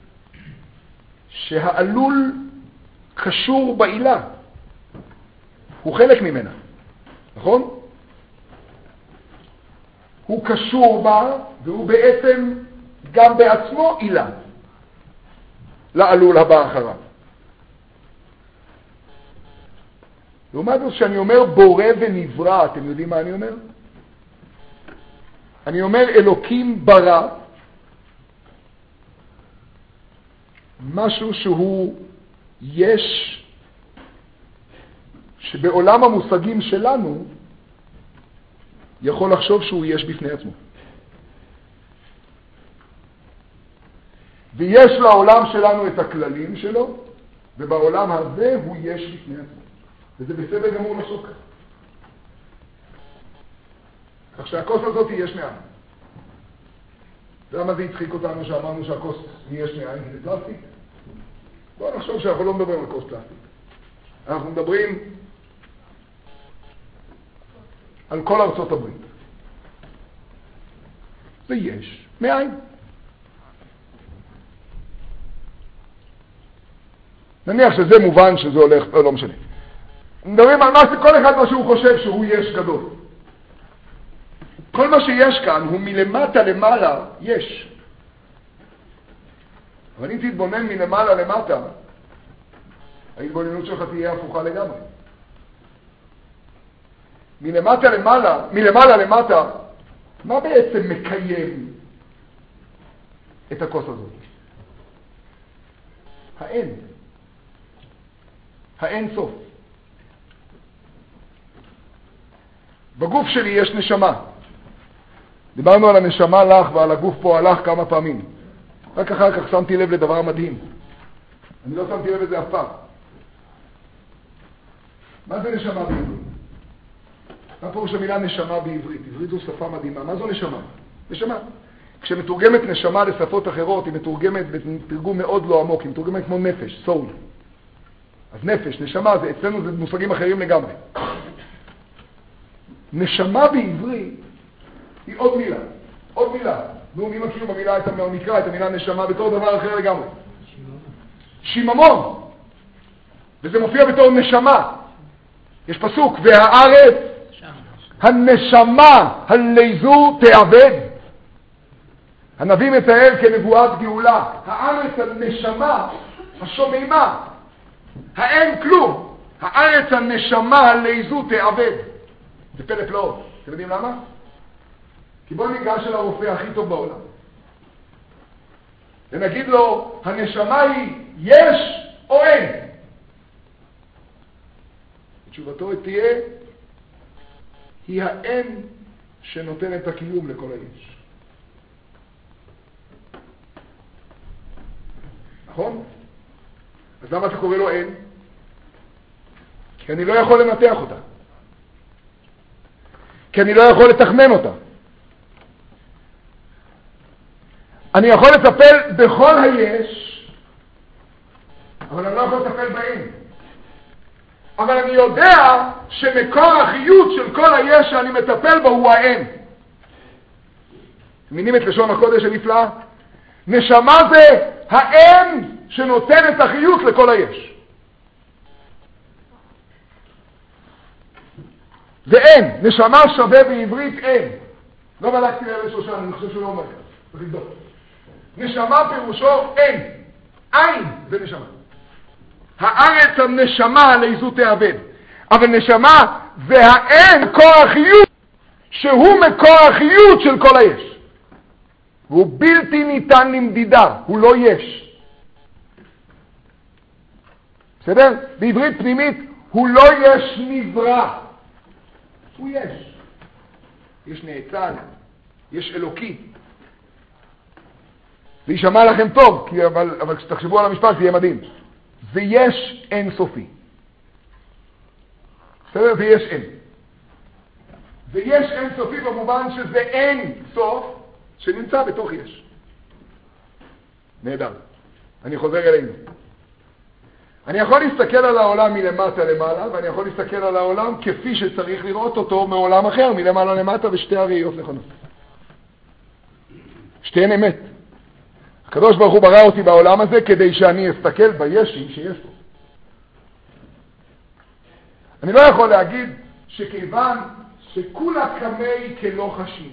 [SPEAKER 1] שהעלול קשור בעילה. הוא חלק ממנה, נכון? הוא קשור בה, והוא בעצם גם בעצמו עילה לעלול הבא אחריו. לעומת זאת שאני אומר בורא ונברא, אתם יודעים מה אני אומר? אני אומר אלוקים ברא משהו שהוא יש, שבעולם המושגים שלנו יכול לחשוב שהוא יש בפני עצמו. ויש לעולם שלנו את הכללים שלו, ובעולם הזה הוא יש בפני עצמו. וזה בסדר גמור לחשוב כך. כך שהכוס הזאת היא יש מאין. למה זה הצחיק אותנו שאמרנו שהכוס היא יש מאין? כי זה פלסטיק. בואו נחשוב שאנחנו לא מדברים על כוס פלסטיק. אנחנו מדברים על כל ארצות הברית. זה יש מאין. נניח שזה מובן שזה הולך, לא, לא משנה. מדברים על מה שכל אחד מה שהוא חושב שהוא יש גדול. כל מה שיש כאן הוא מלמטה למעלה יש. אבל אם תתבונן מלמעלה למטה, ההתבוננות שלך תהיה הפוכה לגמרי. מלמטה למעלה, מלמעלה למטה, מה בעצם מקיים את הכוס הזאת? האין. האין סוף. בגוף שלי יש נשמה. דיברנו על הנשמה לך ועל הגוף פה הלך כמה פעמים. רק אחר כך שמתי לב לדבר מדהים. אני לא שמתי לב לזה אף פעם. מה זה נשמה בעברית? מה פירוש המילה נשמה בעברית? עברית זו שפה מדהימה. מה זו נשמה? נשמה. כשמתורגמת נשמה לשפות אחרות, היא מתורגמת בתרגום מאוד לא עמוק, היא מתורגמת כמו נפש, סול. אז נפש, נשמה, זה, אצלנו זה מושגים אחרים לגמרי. נשמה בעברית היא עוד מילה, עוד מילה. נו, מי מכיר במילה את המקרא, את המילה נשמה בתור דבר אחר לגמרי? שיממון. וזה מופיע בתור נשמה. יש פסוק, והארץ, הנשמה, הלזו תעבד. הנביא מתאר כנבואת גאולה. הארץ, הנשמה, השוממה. האין כלום. הארץ, הנשמה, הלזו תעבד. זה פלא פלאות. אתם יודעים למה? כי בוא ניגש אל הרופא הכי טוב בעולם. ונגיד לו, הנשמה היא יש או אין? תשובתו תהיה, היא האין שנותן את הקיום לכל היש. נכון? אז למה אתה קורא לו אין? כי אני לא יכול לנתח אותה. כי אני לא יכול לתכנן אותה. אני יכול לטפל בכל היש, אבל אני לא יכול לטפל באין. אבל אני יודע שמקור החיות של כל היש שאני מטפל בו הוא האין. מינים את לשון הקודש הנפלא? נשמה זה האין שנותן את החיות לכל היש. זה אין. נשמה שווה בעברית אין. לא בדקתי לאלה שושן, אני חושב שהוא לא אומר. צריך לבדוק. נשמה פירושו אין. אין זה נשמה. הארץ הנשמה לאיזו תעבד. אבל נשמה זה האין, כוח החיות, שהוא מקור החיות של כל היש. הוא בלתי ניתן למדידה, הוא לא יש. בסדר? בעברית פנימית הוא לא יש נברא. הוא יש. יש נאצל, יש אלוקי. וישמע לכם טוב, כי, אבל, אבל כשתחשבו על המשפט זה יהיה מדהים. זה יש אין סופי. בסדר? זה יש אין. זה יש אין סופי במובן שזה אין סוף שנמצא בתוך יש. נהדר. אני חוזר אלינו. אני יכול להסתכל על העולם מלמטה למעלה, ואני יכול להסתכל על העולם כפי שצריך לראות אותו מעולם אחר, מלמעלה למטה, ושתי הראיות נכונות. שתיהן אמת. הקדוש ברוך הוא ברא אותי בעולם הזה כדי שאני אסתכל בישים שיש פה. אני לא יכול להגיד שכיוון שכולה קמי כלא חשים.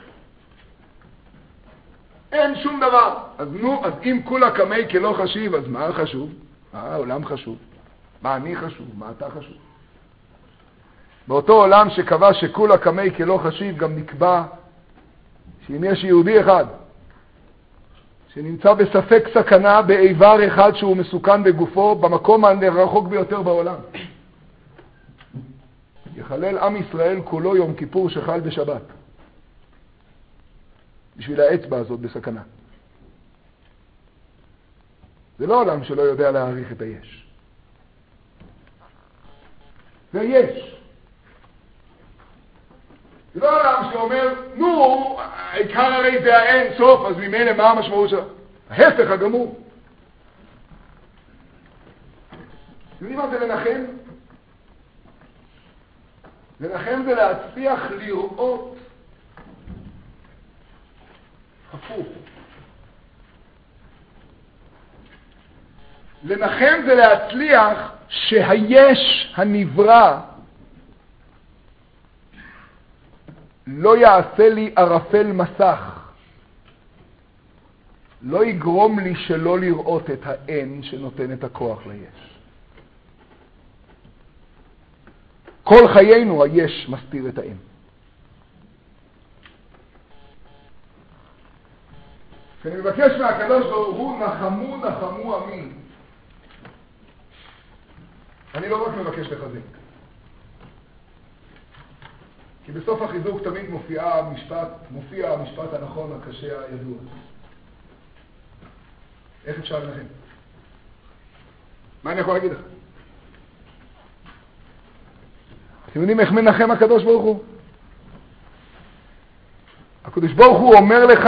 [SPEAKER 1] אין שום דבר. אז נו, אז אם כולה קמי כלא חשיב, אז מה חשוב? מה העולם חשוב? מה אני חשוב? מה אתה חשוב? באותו עולם שקבע שכולה קמי כלא חשיב, גם נקבע שאם יש יהודי אחד שנמצא בספק סכנה באיבר אחד שהוא מסוכן בגופו, במקום הרחוק ביותר בעולם, יחלל עם ישראל כולו יום כיפור שחל בשבת. בשביל האצבע הזאת בסכנה. זה לא עולם שלא יודע להעריך את היש. זה יש. זה לא עולם שאומר, נו, העיקר הרי זה האין סוף, אז ממילא מה המשמעות שלו? ההפך הגמור. אתם יודעים מה זה לנחם? לנחם זה להצליח לראות הפוך. לנחם זה להצליח שהיש הנברא לא יעשה לי ערפל מסך. לא יגרום לי שלא לראות את האין שנותן את הכוח ליש. כל חיינו היש מסתיר את האין. אני מבקש מהקדוש ברוך הוא, נחמו נחמו עמי. אני לא רק מבקש לחזק. כי בסוף החיזוק תמיד מופיע המשפט, מופיע המשפט הנכון, הקשה, הידוע. איך אפשר לנחם? מה אני יכול להגיד לך? אתם יודעים איך מנחם הקדוש ברוך הוא? הקדוש ברוך הוא אומר לך,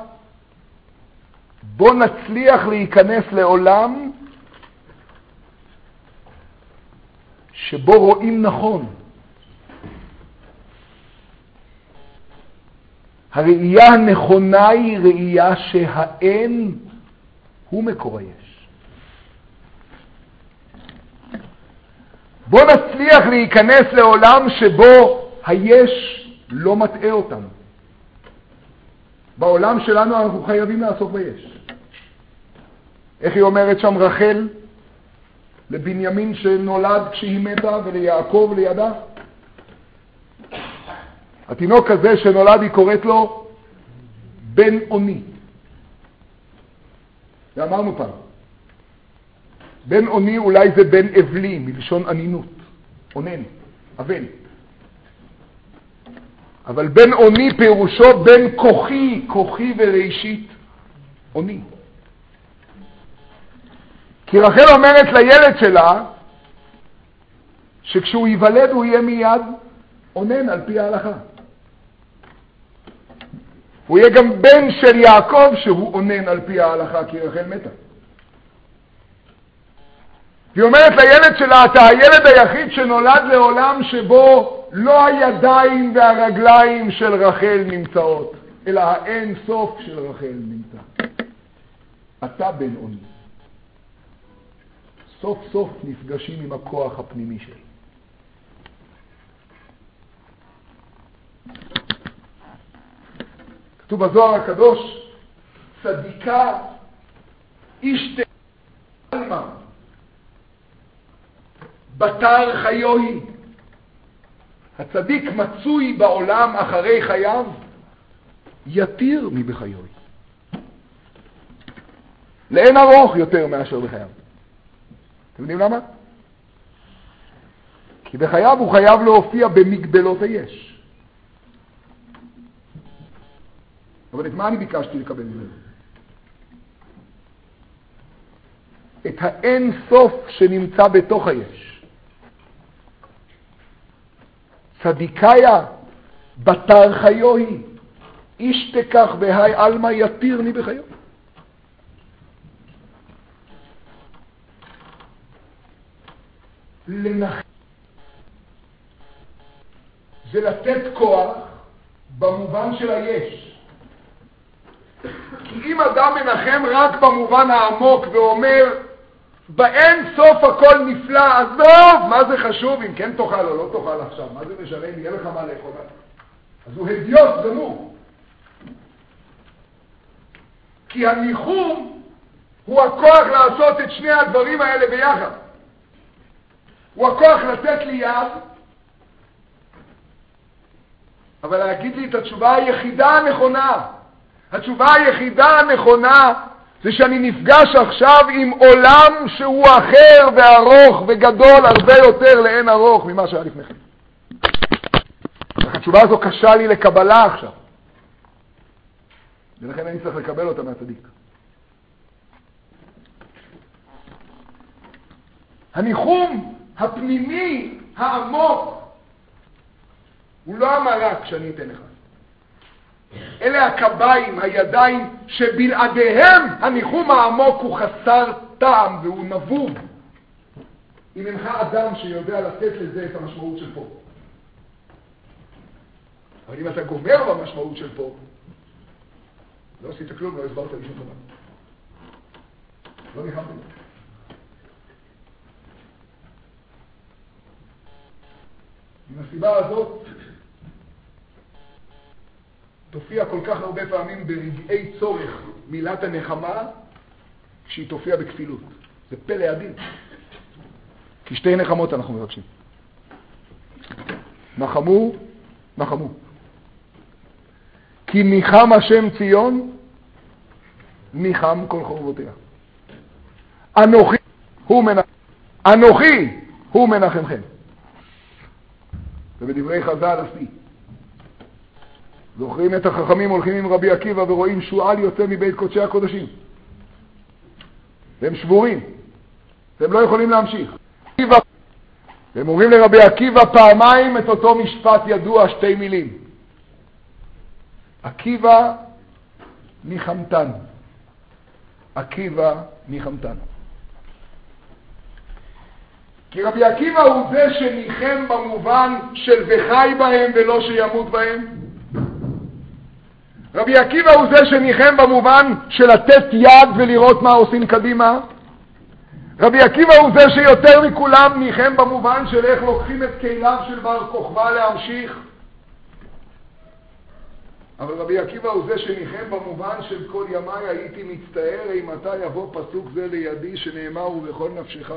[SPEAKER 1] בוא נצליח להיכנס לעולם שבו רואים נכון. הראייה הנכונה היא ראייה שהאין הוא מקור היש. בוא נצליח להיכנס לעולם שבו היש לא מטעה אותנו. בעולם שלנו אנחנו חייבים לעסוק ביש. איך היא אומרת שם רחל לבנימין שנולד כשהיא מתה וליעקב לידה? התינוק הזה שנולד היא קוראת לו בן עוני. ואמרנו פעם, בן עוני אולי זה בן אבלי מלשון ענינות, עונן, אבן. אבל בן עוני פירושו בן כוחי, כוחי וראשית עוני. כי רחל אומרת לילד שלה שכשהוא ייוולד הוא יהיה מיד עונן על פי ההלכה. הוא יהיה גם בן של יעקב שהוא עונן על פי ההלכה, כי רחל מתה. היא אומרת לילד שלה, אתה הילד היחיד שנולד לעולם שבו לא הידיים והרגליים של רחל נמצאות, אלא האין סוף של רחל נמצא. אתה בן עוני. סוף סוף נפגשים עם הכוח הפנימי שלי. כתוב בזוהר הקדוש, צדיקה איש תעלמה, בתר חיוהי. הצדיק מצוי בעולם אחרי חייו, יתיר מבחיוהי. לאין ארוך יותר מאשר בחייו. אתם יודעים למה? כי בחייו הוא חייב להופיע במגבלות היש. אבל את מה אני ביקשתי לקבל ממנו? את האין סוף שנמצא בתוך היש. צדיקיה בתר חיוהי, איש תקח בהי אלמה יתירני בחיו. לנחם זה לתת כוח במובן של היש. כי אם אדם מנחם רק במובן העמוק ואומר באין סוף הכל נפלא, אז לא, מה זה חשוב אם כן תאכל או לא תאכל עכשיו, מה זה משנה אם יהיה לך מה לאכול? אז הוא הדיוט גמור. כי הניחום הוא הכוח לעשות את שני הדברים האלה ביחד. הוא הכוח לתת לי יד, אבל להגיד לי את התשובה היחידה הנכונה. התשובה היחידה הנכונה זה שאני נפגש עכשיו עם עולם שהוא אחר וארוך וגדול הרבה יותר לאין ארוך ממה שהיה לפני כן. התשובה הזו קשה לי לקבלה עכשיו. ולכן אני צריך לקבל אותה מהצדיק. הניחום הפנימי העמוק הוא לא המרק שאני אתן לך. אלה הקביים, הידיים, שבלעדיהם הניחום העמוק הוא חסר טעם והוא נבוב. אם אינך אדם שיודע לתת לזה את המשמעות של פה. אבל אם אתה גומר במשמעות של פה, לא עשית כלום, לא הסברת לי שום דבר. לא ניחמתי. עם הסיבה הזאת, תופיע כל כך הרבה פעמים ברגעי צורך מילת הנחמה, כשהיא תופיע בכפילות. זה פלא אדיר. כי שתי נחמות אנחנו מבקשים. נחמו, נחמו. כי ניחם השם ציון, ניחם כל חורבותיה. אנוכי הוא מנחם. אנוכי הוא מנחמכם. ובדברי חז"ל עשי. זוכרים את החכמים הולכים עם רבי עקיבא ורואים שועל יוצא מבית קודשי הקודשים. והם שבורים. והם לא יכולים להמשיך. והם אומרים לרבי עקיבא פעמיים את אותו משפט ידוע, שתי מילים. עקיבא ניחמתן. עקיבא ניחמתן. כי רבי עקיבא הוא זה שניחם במובן של וחי בהם ולא שימות בהם. רבי עקיבא הוא זה שניחם במובן של לתת יד ולראות מה עושים קדימה. רבי עקיבא הוא זה שיותר מכולם ניחם במובן של איך לוקחים את כליו של בר כוכבא להמשיך. אבל רבי עקיבא הוא זה שניחם במובן של כל ימי הייתי מצטער אם אתה יבוא פסוק זה לידי שנאמר ובכל נפשך.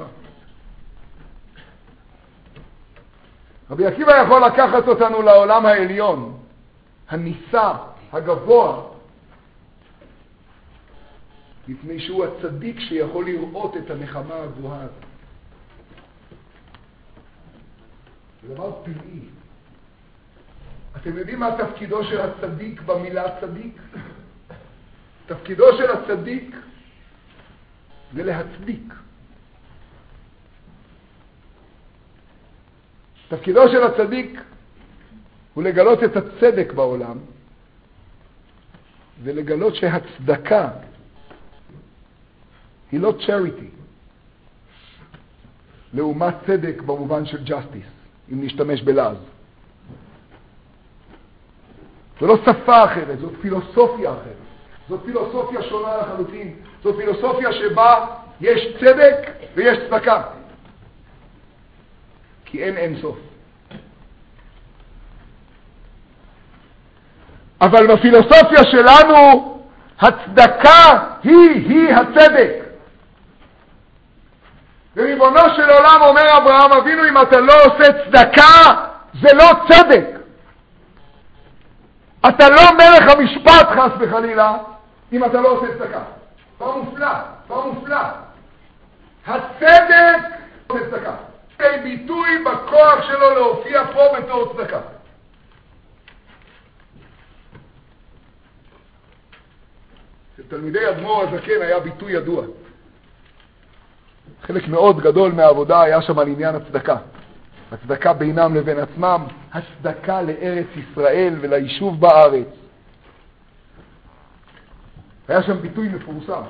[SPEAKER 1] רבי עקיבא יכול לקחת אותנו לעולם העליון, הניסה, הגבוה, מפני שהוא הצדיק שיכול לראות את הנחמה הגבוהה הזאת. זה דבר פלאי. אתם יודעים מה תפקידו של הצדיק במילה צדיק? תפקידו של הצדיק זה להצדיק. תפקידו של הצדיק הוא לגלות את הצדק בעולם ולגלות שהצדקה היא לא charity לעומת צדק במובן של justice, אם נשתמש בלעז. זו לא שפה אחרת, זאת פילוסופיה אחרת. זאת פילוסופיה שונה לחלוטין. זאת פילוסופיה שבה יש צדק ויש צדקה. כי אין אין סוף. אבל בפילוסופיה שלנו הצדקה היא היא הצדק. וריבונו של עולם אומר אברהם אבינו, אם אתה לא עושה צדקה זה לא צדק. אתה לא מלך המשפט חס וחלילה אם אתה לא עושה צדקה. מה מופלא, מה מופלא. הצדק עושה צדקה. זה ביטוי בכוח שלו להופיע פה בתור צדקה. תלמידי אדמו"ר הזקן היה ביטוי ידוע. חלק מאוד גדול מהעבודה היה שם על עניין הצדקה. הצדקה בינם לבין עצמם, הצדקה לארץ ישראל וליישוב בארץ. היה שם ביטוי מפורסם.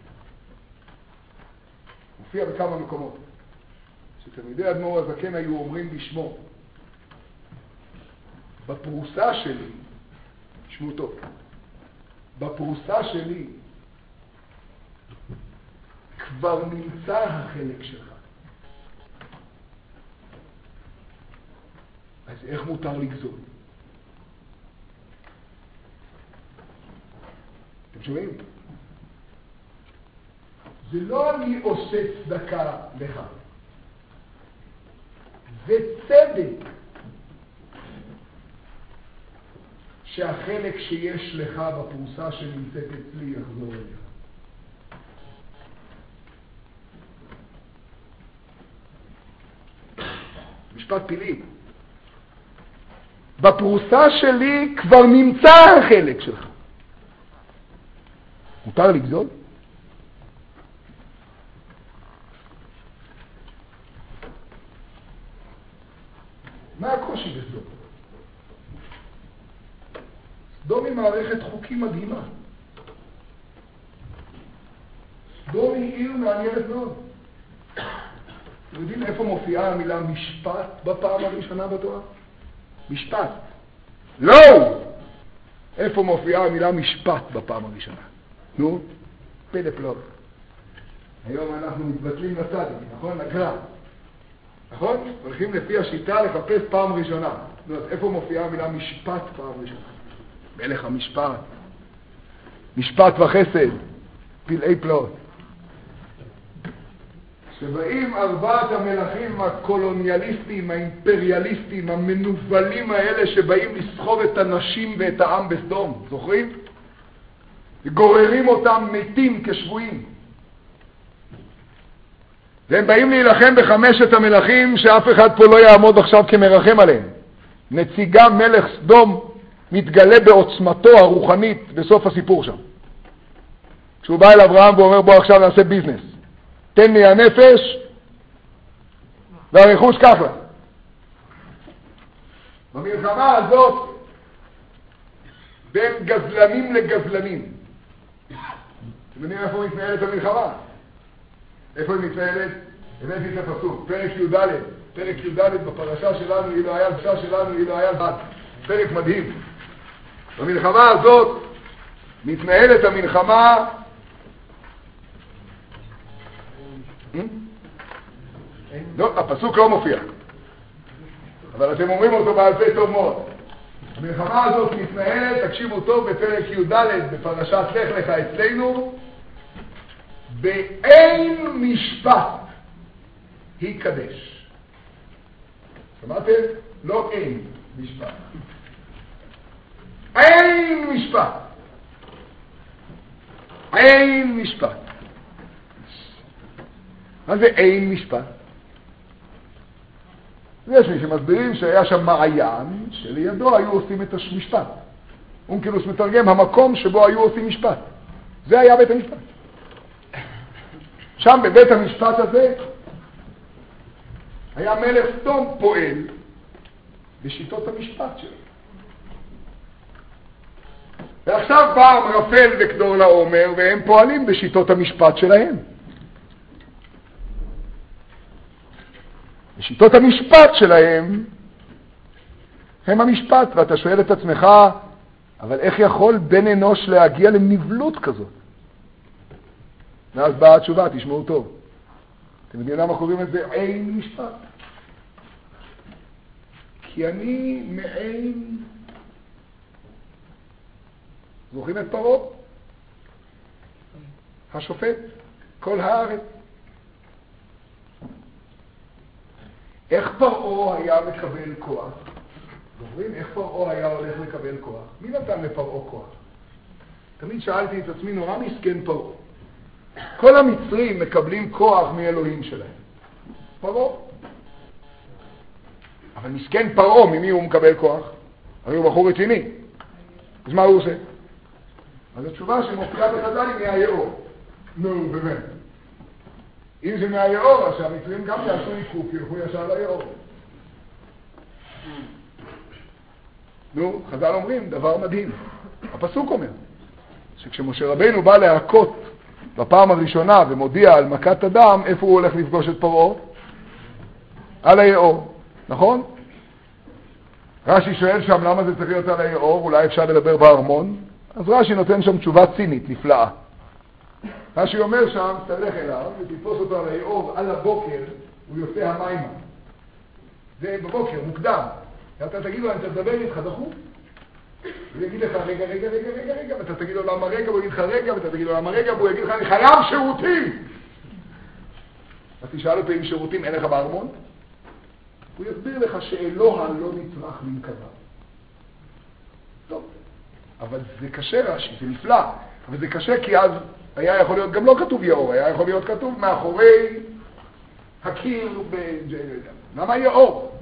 [SPEAKER 1] הופיע בכמה מקומות. שתלמידי אדמו"ר הזקן היו אומרים בשמו, בפרוסה שלי, תשמעו טוב, בפרוסה שלי כבר נמצא החלק שלך. אז איך מותר לגזול? אתם שומעים? זה לא אני עושה צדקה לך. זה צדק שהחלק שיש לך בפרוסה שנמצאת אצלי יחזור אליך. משפט פילי. בפרוסה שלי כבר נמצא החלק שלך. מותר לגזול? מה הקושי בסדום? סדום היא מערכת חוקים מדהימה. סדום היא עיר מעניינת מאוד. אתם יודעים איפה מופיעה המילה משפט בפעם הראשונה בתורה? משפט. לא! איפה מופיעה המילה משפט בפעם הראשונה? נו, פלא פלא. היום אנחנו מתבטלים לצדיק, נכון? לגרע. נכון? הולכים לפי השיטה לחפש פעם ראשונה. נו, אז איפה מופיעה המילה משפט פעם ראשונה? מלך המשפט, משפט וחסד, פלאי פלאות. שבאים ארבעת המלכים הקולוניאליסטים, האימפריאליסטים, המנובלים האלה שבאים לסחוב את הנשים ואת העם בסדום, זוכרים? וגוררים אותם מתים כשבויים. והם באים להילחם בחמשת המלכים שאף אחד פה לא יעמוד עכשיו כמרחם עליהם. נציגה מלך סדום מתגלה בעוצמתו הרוחנית בסוף הסיפור שם. כשהוא בא אל אברהם ואומר בוא עכשיו נעשה ביזנס. תן לי הנפש והרכוש כך לה. במלחמה הזאת בין גזלנים לגזלנים. אתם יודעים איפה מתנהלת המלחמה? איפה היא מתנהלת? הבאתי את הפסוק, פרק י"ד, פרק י"ד בפרשה שלנו, אילו היה פרשה שלנו, אילו היה זד. פרק מדהים. במלחמה הזאת מתנהלת המלחמה לא, הפסוק לא מופיע, אבל אתם אומרים אותו בעל פה טוב מאוד. המלחמה הזאת מתנהלת, תקשיבו טוב, בפרק י"ד בפרשת לך לך אצלנו, באין משפט יקדש. שמעתם? לא אין משפט, אין משפט, אין משפט. מה זה אין משפט? יש מי שמסבירים שהיה שם מעיין שלידו היו עושים את המשפט. אונקלוס מתרגם המקום שבו היו עושים משפט. זה היה בית המשפט. שם בבית המשפט הזה היה מלך סדום פועל בשיטות המשפט שלו. ועכשיו בא אמרפל וקדור לעומר והם פועלים בשיטות המשפט שלהם. בשיטות המשפט שלהם הם המשפט, ואתה שואל את עצמך, אבל איך יכול בן אנוש להגיע לנבלות כזאת? ואז באה התשובה, תשמעו טוב. אתם יודעים למה קוראים את זה אין משפט? כי אני מעין... זוכרים את פרעה? השופט, כל הארץ. איך פרעה היה מקבל כוח? זוכרים? איך פרעה היה הולך לקבל כוח? מי נתן לפרעה כוח? תמיד שאלתי את עצמי, נורא מסכן פרעה. כל המצרים מקבלים כוח מאלוהים שלהם. פרעה. אבל מסכן פרעה, ממי הוא מקבל כוח? הרי הוא בחור רציני. אז מה הוא עושה? אז התשובה שמופיעה בחז"ל היא מהיאור. נו, באמת. אם זה מהיאור, אז שהמצרים גם יעשו עיקוף, ילכו ישר ליאור. נו, חז"ל אומרים, דבר מדהים. הפסוק אומר, שכשמשה רבינו בא להכות בפעם הראשונה ומודיע על מכת הדם, איפה הוא הולך לפגוש את פרעה? על היאור, נכון? רש"י שואל שם למה זה צריך להיות על היאור, אולי אפשר לדבר בארמון? אז רש"י נותן שם תשובה צינית, נפלאה. רש"י אומר שם, תלך אליו ותתפוס אותו על היאור, על הבוקר הוא יוצא המימה. זה בבוקר, מוקדם. ואתה תגיד לו, אני תדבר איתך דחוף. הוא יגיד לך, רגע, רגע, רגע, רגע, רגע, ואתה תגיד לו למה רגע, והוא יגיד לך רגע, ואתה תגיד לו למה רגע, והוא יגיד לך, אני חייב שירותים. אז תשאל אותו אם שירותים אין לך בארמון? הוא יסביר לך שאלוה לא נצרך ממקרה. טוב, אבל זה קשה רש"י, זה נפלא, אבל זה קשה כי אז היה יכול להיות גם לא כתוב יאור, היה יכול להיות כתוב מאחורי הקיר ב... למה יאור?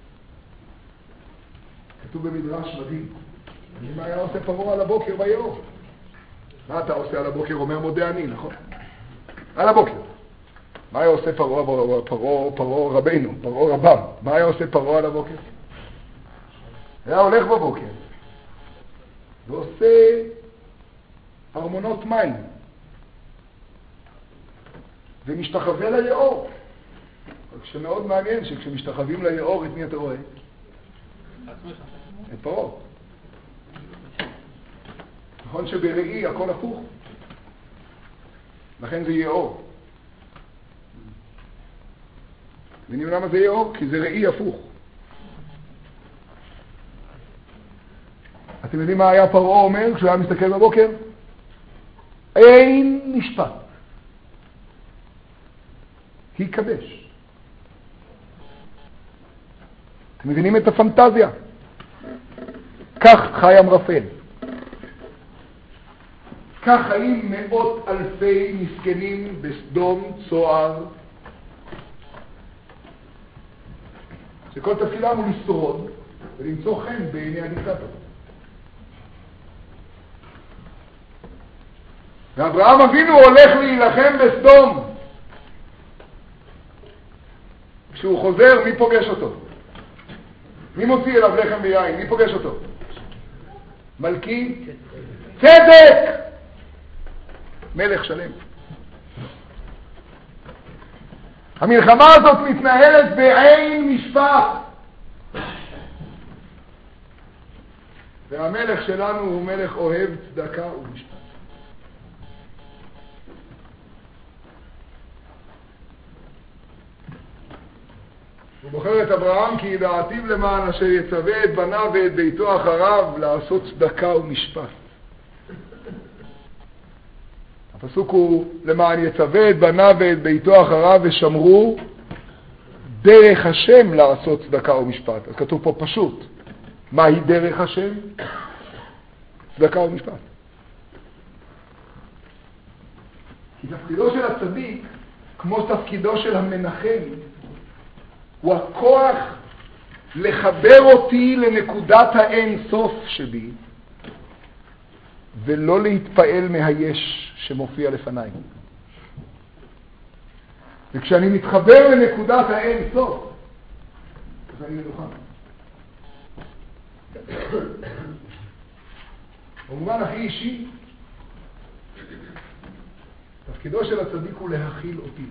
[SPEAKER 1] כתוב במדרש מדהים. מה היה עושה פרעה על הבוקר ביאור? מה אתה עושה על הבוקר? אומר מודה אני, נכון? על הבוקר. מה היה עושה פרעה, פרעה, פרעה רבינו, פרעה רבם? מה היה עושה פרעה על הבוקר? היה הולך בבוקר ועושה ארמונות מים ומשתחווה ליאור. רק שמאוד מעניין שכשמשתחווים ליאור, את מי אתה רואה? את פרעה. נכון שבראי הכל הפוך, לכן זה יאור. מבינים למה זה יאור? כי זה ראי הפוך. אתם יודעים מה היה פרעה אומר כשהוא היה מסתכל בבוקר? אין משפט. ייכבש. אתם מבינים את הפנטזיה? כך חי אמרפל. כך חיים מאות אלפי מסכנים בסדום צוער, שכל תפקידם הוא לשרוד ולמצוא חן בעיני הדיקטטור. ואברהם אבינו הולך להילחם בסדום. כשהוא חוזר, מי פוגש אותו? מי מוציא אליו לחם ויין? מי פוגש אותו? מלכי צדק! מלך שלם. המלחמה הזאת מתנהלת בעין משפט. והמלך שלנו הוא מלך אוהב צדקה ומשפט. הוא בוחר את אברהם כי ידעתיו למען אשר יצווה את בניו ואת ביתו אחריו לעשות צדקה ומשפט. הפסוק הוא למען יצווה את בניו ואת ביתו אחריו ושמרו דרך השם לעשות צדקה ומשפט. אז כתוב פה פשוט. מהי דרך השם? צדקה ומשפט. כי תפקידו של הצדיק, כמו תפקידו של המנחם, הוא הכוח לחבר אותי לנקודת האין סוף שבי, ולא להתפעל מהיש שמופיע לפניי. וכשאני מתחבר לנקודת האין סוף, אז אני מנוחה. במובן הכי אישי, תפקידו של הצדיק הוא להכיל אותי,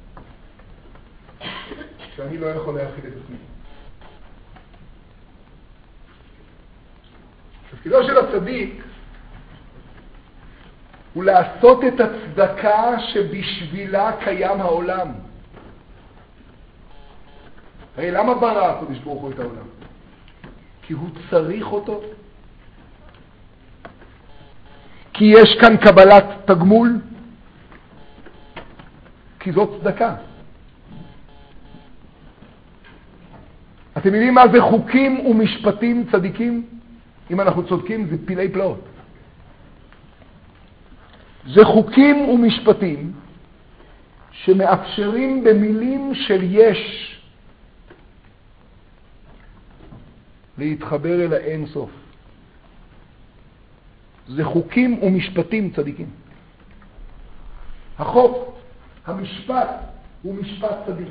[SPEAKER 1] שאני לא יכול להכיל את עצמי. תפקידו של הצדיק הוא לעשות את הצדקה שבשבילה קיים העולם. הרי למה ברא הקדוש ברוך הוא את העולם? כי הוא צריך אותו. כי יש כאן קבלת תגמול. כי זאת צדקה. אתם יודעים מה זה חוקים ומשפטים צדיקים? אם אנחנו צודקים זה פילי פלאות. זה חוקים ומשפטים שמאפשרים במילים של יש להתחבר אל האין סוף. זה חוקים ומשפטים צדיקים. החוק, המשפט, הוא משפט צדיק.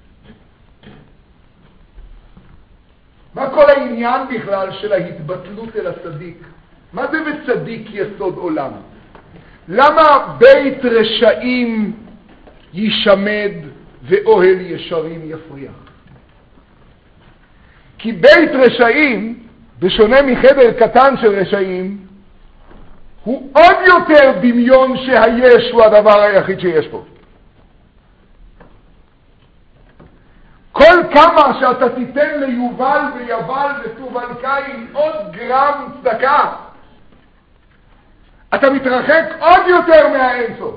[SPEAKER 1] מה כל העניין בכלל של ההתבטלות אל הצדיק? מה זה בצדיק יסוד עולם? למה בית רשעים ישמד ואוהל ישרים יפריח? כי בית רשעים, בשונה מחדר קטן של רשעים, הוא עוד יותר דמיון שהיש הוא הדבר היחיד שיש פה. כל כמה שאתה תיתן ליובל ויבל וטובל קין עוד גרם צדקה, אתה מתרחק עוד יותר מהאינסוף.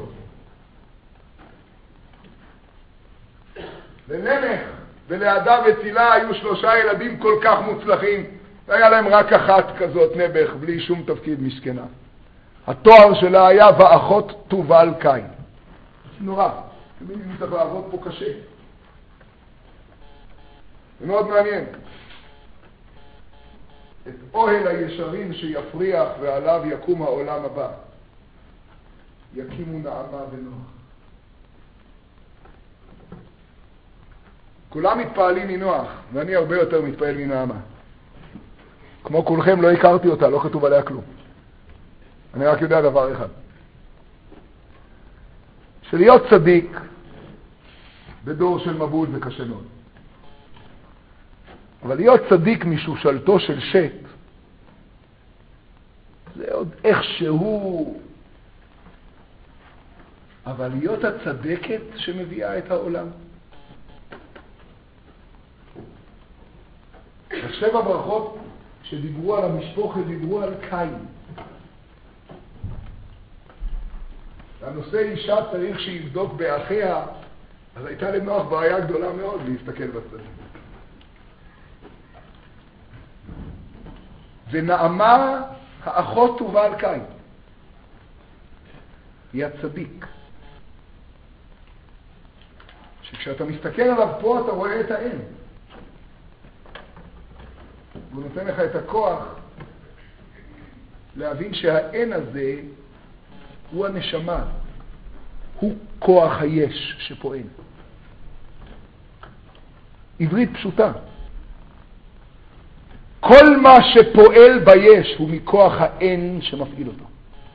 [SPEAKER 1] לנמך ולעדה וצילה היו שלושה ילדים כל כך מוצלחים, והיה להם רק אחת כזאת, נבך, בלי שום תפקיד, מסכנה. התואר שלה היה ואחות טובל קין. נורא. תמיד אני צריך לעבוד פה קשה. זה מאוד מעניין. את אוהל הישרים שיפריח ועליו יקום העולם הבא, יקימו נעמה ונוח. כולם מתפעלים מנוח, ואני הרבה יותר מתפעל מנעמה. כמו כולכם לא הכרתי אותה, לא כתוב עליה כלום. אני רק יודע דבר אחד. שלהיות צדיק בדור של מבול זה קשה מאוד. אבל להיות צדיק משושלתו של שט, זה עוד איכשהו. אבל להיות הצדקת שמביאה את העולם. השבע ברכות כשדיברו על המשפחה, דיברו על קין. הנושא אישה צריך שיבדוק באחיה, אז הייתה לנוח בעיה גדולה מאוד להסתכל בצד. ונעמה האחות טובה על קין. היא הצדיק. שכשאתה מסתכל עליו פה אתה רואה את האין. הוא נותן לך את הכוח להבין שהאין הזה הוא הנשמה, הוא כוח היש שפועל. עברית פשוטה. כל מה שפועל ביש הוא מכוח האין שמפעיל אותו.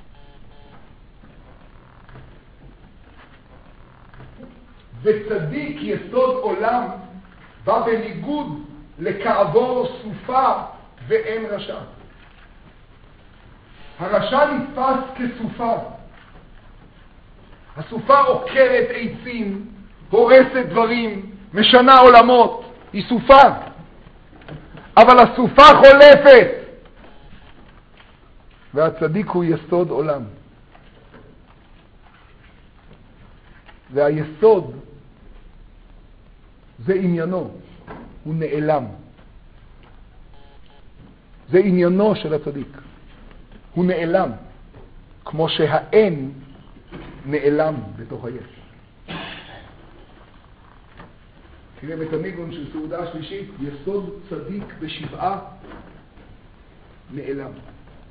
[SPEAKER 1] וצדיק יסוד עולם בא בניגוד לקעבור סופה ואין רשע. הרשע נתפס כסופה. הסופה עוקרת עצים, הורסת דברים, משנה עולמות. היא סופה. אבל הסופה חולפת. והצדיק הוא יסוד עולם. והיסוד זה עניינו. הוא נעלם. זה עניינו של הצדיק. הוא נעלם. כמו שהאין נעלם בתוך היש. תראה את הניגון של סעודה השלישית, יסוד צדיק בשבעה נעלם.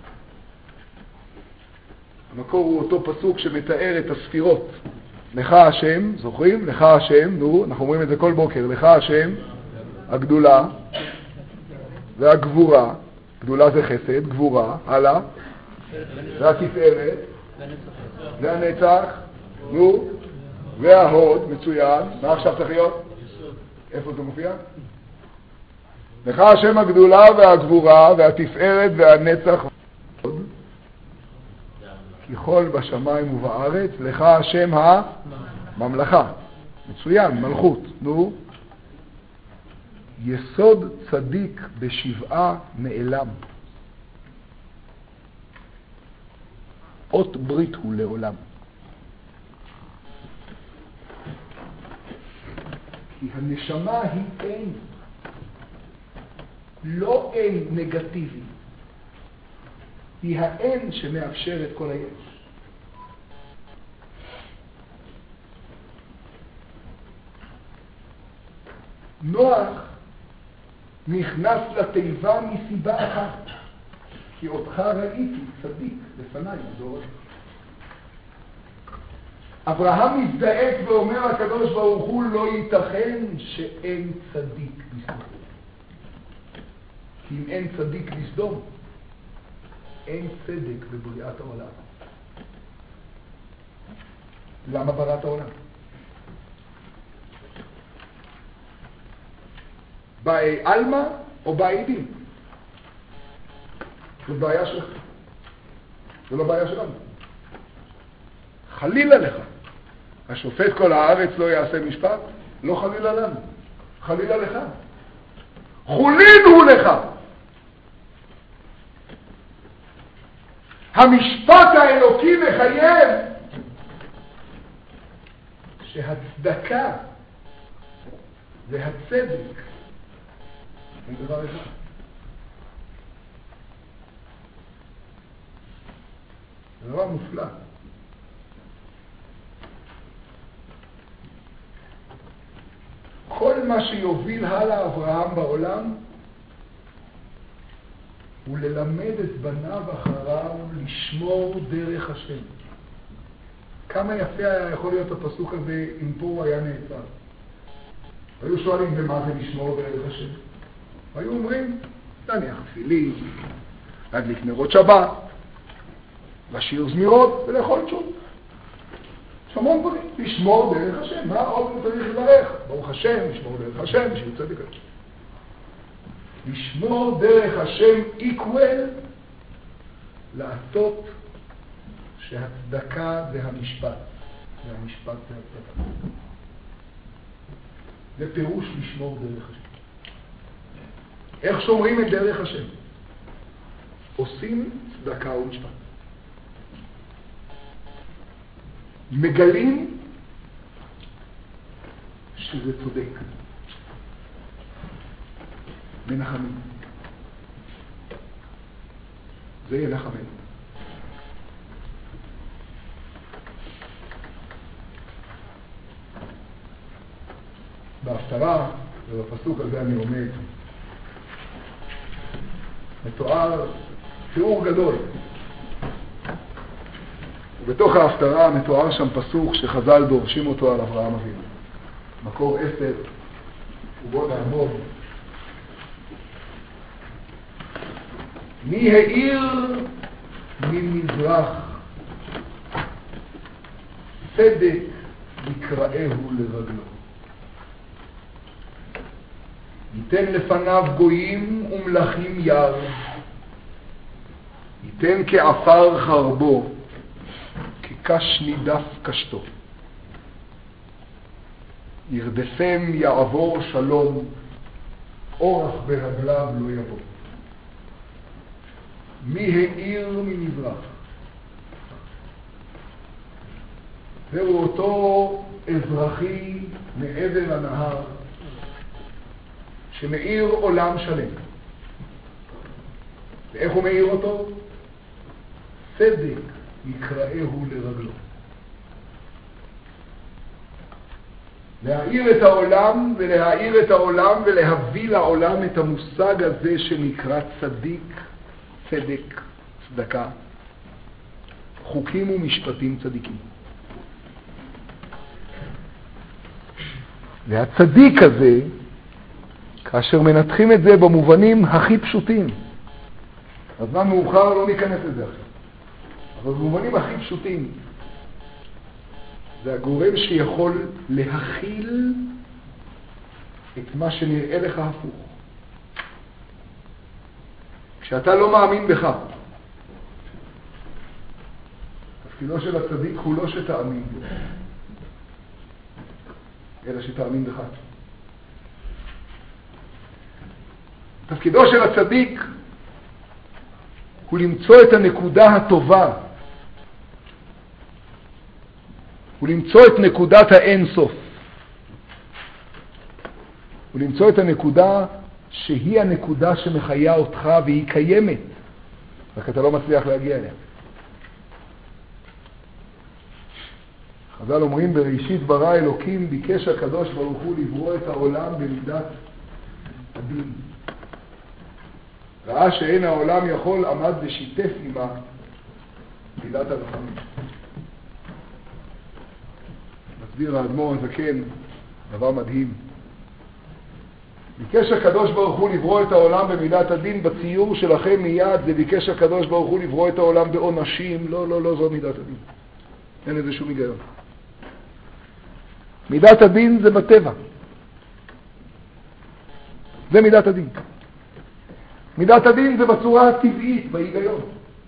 [SPEAKER 1] המקור הוא אותו פסוק שמתאר את הספירות. לך השם, זוכרים? לך השם, נו, אנחנו אומרים את זה כל בוקר, לך השם, הגדולה והגבורה, גדולה זה חסד, גבורה, הלאה, והתפארת, והנצח, נו, וההוד, מצוין, מה עכשיו צריך להיות? איפה זה מופיע? לך השם הגדולה והגבורה והתפארת והנצח וההוד, ככל בשמיים ובארץ, לך השם הממלכה, מצוין, מלכות, נו, יסוד צדיק בשבעה נעלם. אות ברית הוא לעולם. כי הנשמה היא אין. לא אין נגטיבי. היא האין שמאפשר את כל היש. נוח נכנס לתיבה מסיבה אחת. כי אותך ראיתי צדיק לפניי בדור. אברהם מזדעק ואומר הקדוש ברוך הוא לא ייתכן שאין צדיק בסדום. כי אם אין צדיק בסדום, אין צדק בבריאת העולם. למה בראת העולם? באי אלמה או באי דין? זו בעיה שלך. זו לא בעיה שלנו. חלילה לך. השופט כל הארץ לא יעשה משפט? לא חלילה לנו. חלילה לך. חולין הוא לך. המשפט האלוקי מחייב שהצדקה והצדק הם דבר אחד. זה דבר מופלא. כל מה שיוביל הלאה אברהם בעולם הוא ללמד את בניו אחריו לשמור דרך השם. כמה יפה היה יכול להיות הפסוק הזה אם פה הוא היה נעצר. היו שואלים במה זה לשמור דרך השם. היו אומרים, להניח תפילין, להדליק נרות שבת, לשיר זמירות ולאכול שום. יש המון דברים, לשמור דרך השם. מה עוד הוא צריך לברך? ברוך השם, לשמור דרך השם, שיוצא בגלל. לשמור דרך השם איקוול לעשות שהצדקה זה המשפט, והמשפט זה הצדקה. זה פירוש לשמור דרך השם. איך שומרים את דרך השם? עושים צדקה ומשפט. מגלים שזה צודק. מנחמים. זה ינחמנו. בהפטרה, ובפסוק הזה אני עומד, מתואר תיאור גדול. ובתוך ההפטרה מתואר שם פסוק שחז"ל דורשים אותו על אברהם אבינו. מקור עשר, ובו נעמוד. מי העיר ממזרח, צדק יקראהו לרגלו. ייתן לפניו גויים ומלכים יר, ייתן כעפר חרבו, כקש נידף קשתו. ירדפם יעבור שלום, אורח ברגליו לא יבוא. מי העיר ממזרח? זהו אותו אזרחי מעבר הנהר, שמאיר עולם שלם. ואיך הוא מאיר אותו? צדק יקראהו לרגלו. להאיר את העולם ולהאיר את העולם ולהביא לעולם את המושג הזה שנקרא צדיק, צדק, צדקה, חוקים ומשפטים צדיקים. והצדיק הזה, כאשר מנתחים את זה במובנים הכי פשוטים, הזמן מאוחר לא ניכנס לזה עכשיו, אבל במובנים הכי פשוטים, זה הגורם שיכול להכיל את מה שנראה לך הפוך. כשאתה לא מאמין בך, תפקידו של הצדיק הוא לא שתאמין בו, אלא שתאמין בך. תפקידו של הצדיק הוא למצוא את הנקודה הטובה, הוא למצוא את נקודת האין סוף, הוא למצוא את הנקודה שהיא הנקודה שמחיה אותך והיא קיימת, רק אתה לא מצליח להגיע אליה. חז"ל אומרים בראשית ברא אלוקים, ביקש הקדוש ברוך הוא לברוא את העולם במידת הדין. ראה שאין העולם יכול, עמד ושיתף עמה מידת הרחמים. מסביר האדמו"ר הזקן דבר מדהים. ביקש הקדוש ברוך הוא לברוא את העולם במידת הדין. בציור שלכם מיד זה ביקש הקדוש ברוך הוא לברוא את העולם בעונשים. לא, לא, לא, זו מידת הדין. אין לזה שום היגיון. מידת הדין זה בטבע. זה מידת הדין. מידת הדין זה בצורה הטבעית, בהיגיון.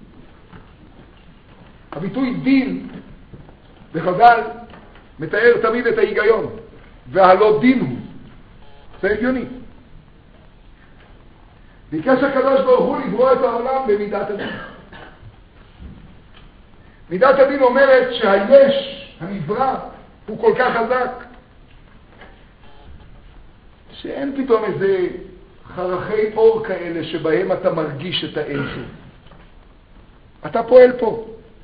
[SPEAKER 1] הביטוי דין בחז"ל מתאר תמיד את ההיגיון, והלא דין הוא. זה הגיוני. ביקש הקדוש ברוך הוא לברוא את העולם במידת הדין. מידת הדין אומרת שהיש, הנברא, הוא כל כך חזק, שאין פתאום איזה חרכי אור כאלה שבהם אתה מרגיש את האינסוף. אתה פועל פה.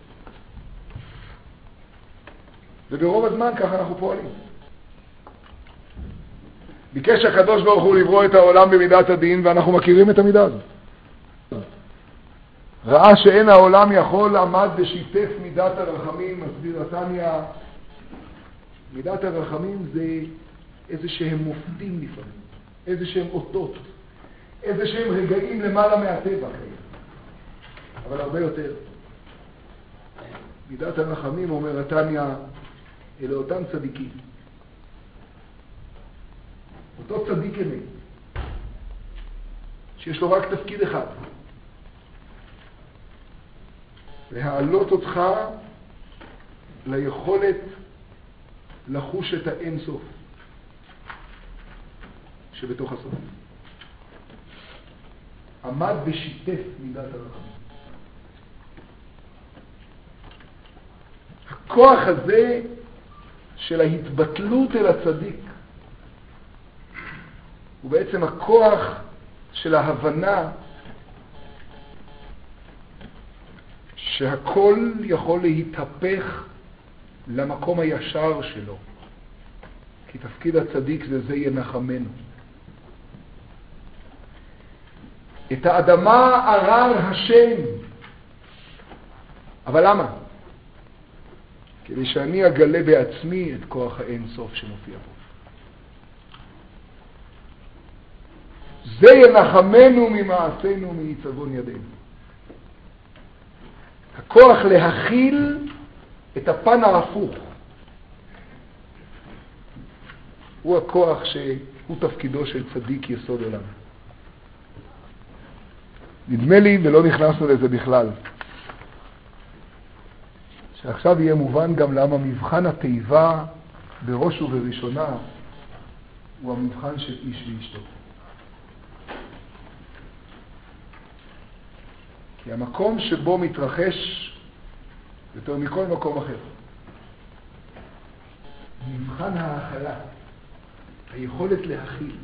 [SPEAKER 1] וברוב הזמן ככה אנחנו פועלים. ביקש הקדוש ברוך הוא לברוא את העולם במידת הדין, ואנחנו מכירים את המידה הזאת. ראה שאין העולם יכול, עמד ושיתף מידת הרחמים. מסביר התניא, מידת הרחמים זה איזה שהם מופתים לפעמים, איזה שהם אותות, איזה שהם רגעים למעלה מהטבע, אבל הרבה יותר. מידת הרחמים, אומר התניא, אלה אותם צדיקים. אותו צדיק אמת, שיש לו רק תפקיד אחד, להעלות אותך ליכולת לחוש את האין סוף שבתוך הסוף. עמד ושיתף מידת הרחמים. הכוח הזה של ההתבטלות אל הצדיק הוא בעצם הכוח של ההבנה שהכל יכול להתהפך למקום הישר שלו, כי תפקיד הצדיק זה זה ינחמנו. את האדמה ערר השם. אבל למה? כדי שאני אגלה בעצמי את כוח האין סוף שמופיע בו. זה ינחמנו ממעשינו מיצבון ידינו. הכוח להכיל את הפן ההפוך הוא הכוח שהוא תפקידו של צדיק יסוד עולם. נדמה לי, ולא נכנסנו לזה בכלל, שעכשיו יהיה מובן גם למה מבחן התיבה בראש ובראשונה הוא המבחן של איש ואשתו. כי המקום שבו מתרחש יותר מכל מקום אחר, מבחן ההכלה, היכולת להכיל.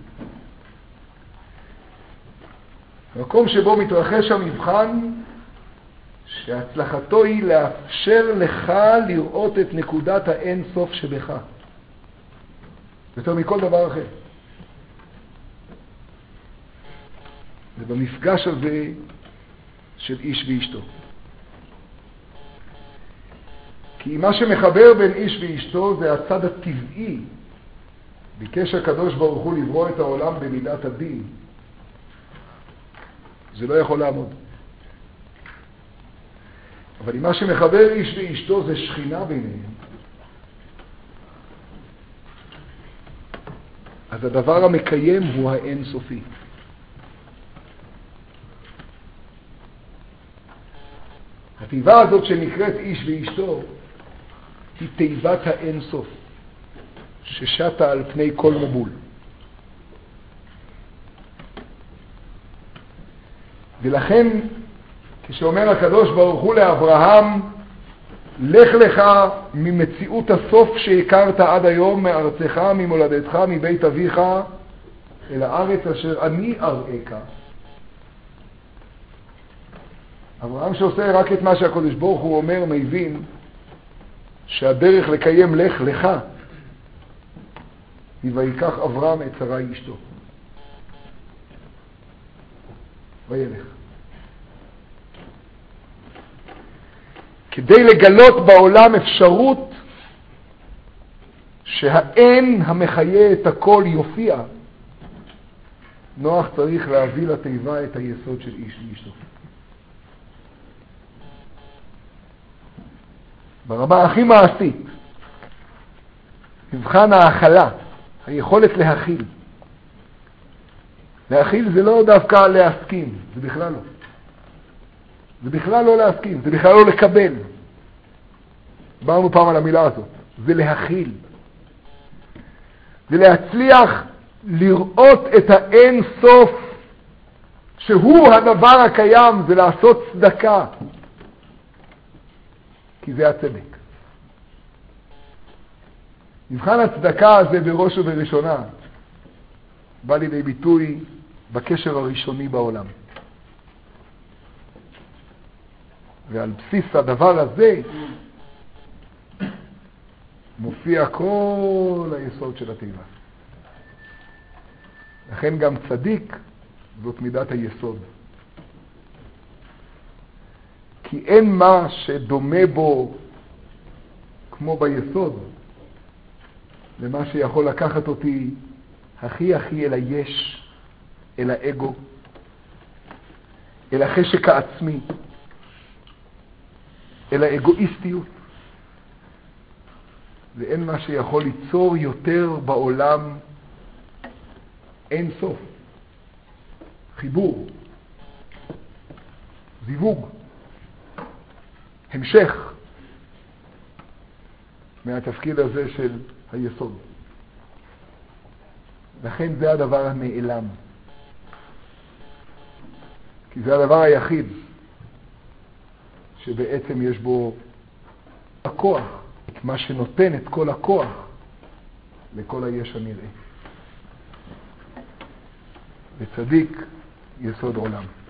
[SPEAKER 1] המקום שבו מתרחש המבחן, שהצלחתו היא לאפשר לך לראות את נקודת האין סוף שבך, יותר מכל דבר אחר. ובמפגש הזה של איש ואשתו. כי מה שמחבר בין איש ואשתו זה הצד הטבעי. ביקש הקדוש ברוך הוא לברוא את העולם במידת הדין. זה לא יכול לעמוד. אבל אם מה שמחבר איש ואשתו זה שכינה ביניהם, אז הדבר המקיים הוא האין סופי. התיבה הזאת שנקראת איש ואשתו היא תיבת האין סוף ששטה על פני כל מבול. ולכן כשאומר הקדוש ברוך הוא לאברהם, לך לך ממציאות הסוף שהכרת עד היום, מארצך, ממולדתך, מבית אביך, אל הארץ אשר אני אראך. אברהם שעושה רק את מה שהקדוש ברוך הוא אומר, מבין שהדרך לקיים לך לך היא ויקח אברהם את שרי אשתו וילך. כדי לגלות בעולם אפשרות שהאין המחיה את הכל יופיע, נוח צריך להביא לתיבה את היסוד של איש ואשתו. ברמה הכי מעשית, מבחן ההכלה, היכולת להכיל. להכיל זה לא דווקא להסכים, זה בכלל לא. זה בכלל לא להסכים, זה בכלל לא לקבל. דיברנו פעם על המילה הזאת. זה להכיל. זה להצליח לראות את האין סוף, שהוא הדבר הקיים, זה לעשות צדקה. כי זה הצדק. מבחן הצדקה הזה בראש ובראשונה בא לידי ביטוי בקשר הראשוני בעולם. ועל בסיס הדבר הזה מופיע כל היסוד של התיבה. לכן גם צדיק זאת מידת היסוד. כי אין מה שדומה בו כמו ביסוד למה שיכול לקחת אותי הכי הכי אל היש, אל האגו, אל החשק העצמי, אל האגואיסטיות. ואין מה שיכול ליצור יותר בעולם אין סוף. חיבור, זיווג, המשך מהתפקיד הזה של היסוד. לכן זה הדבר הנעלם. כי זה הדבר היחיד שבעצם יש בו הכוח את מה שנותן את כל הכוח לכל היש הנראה. וצדיק יסוד עולם.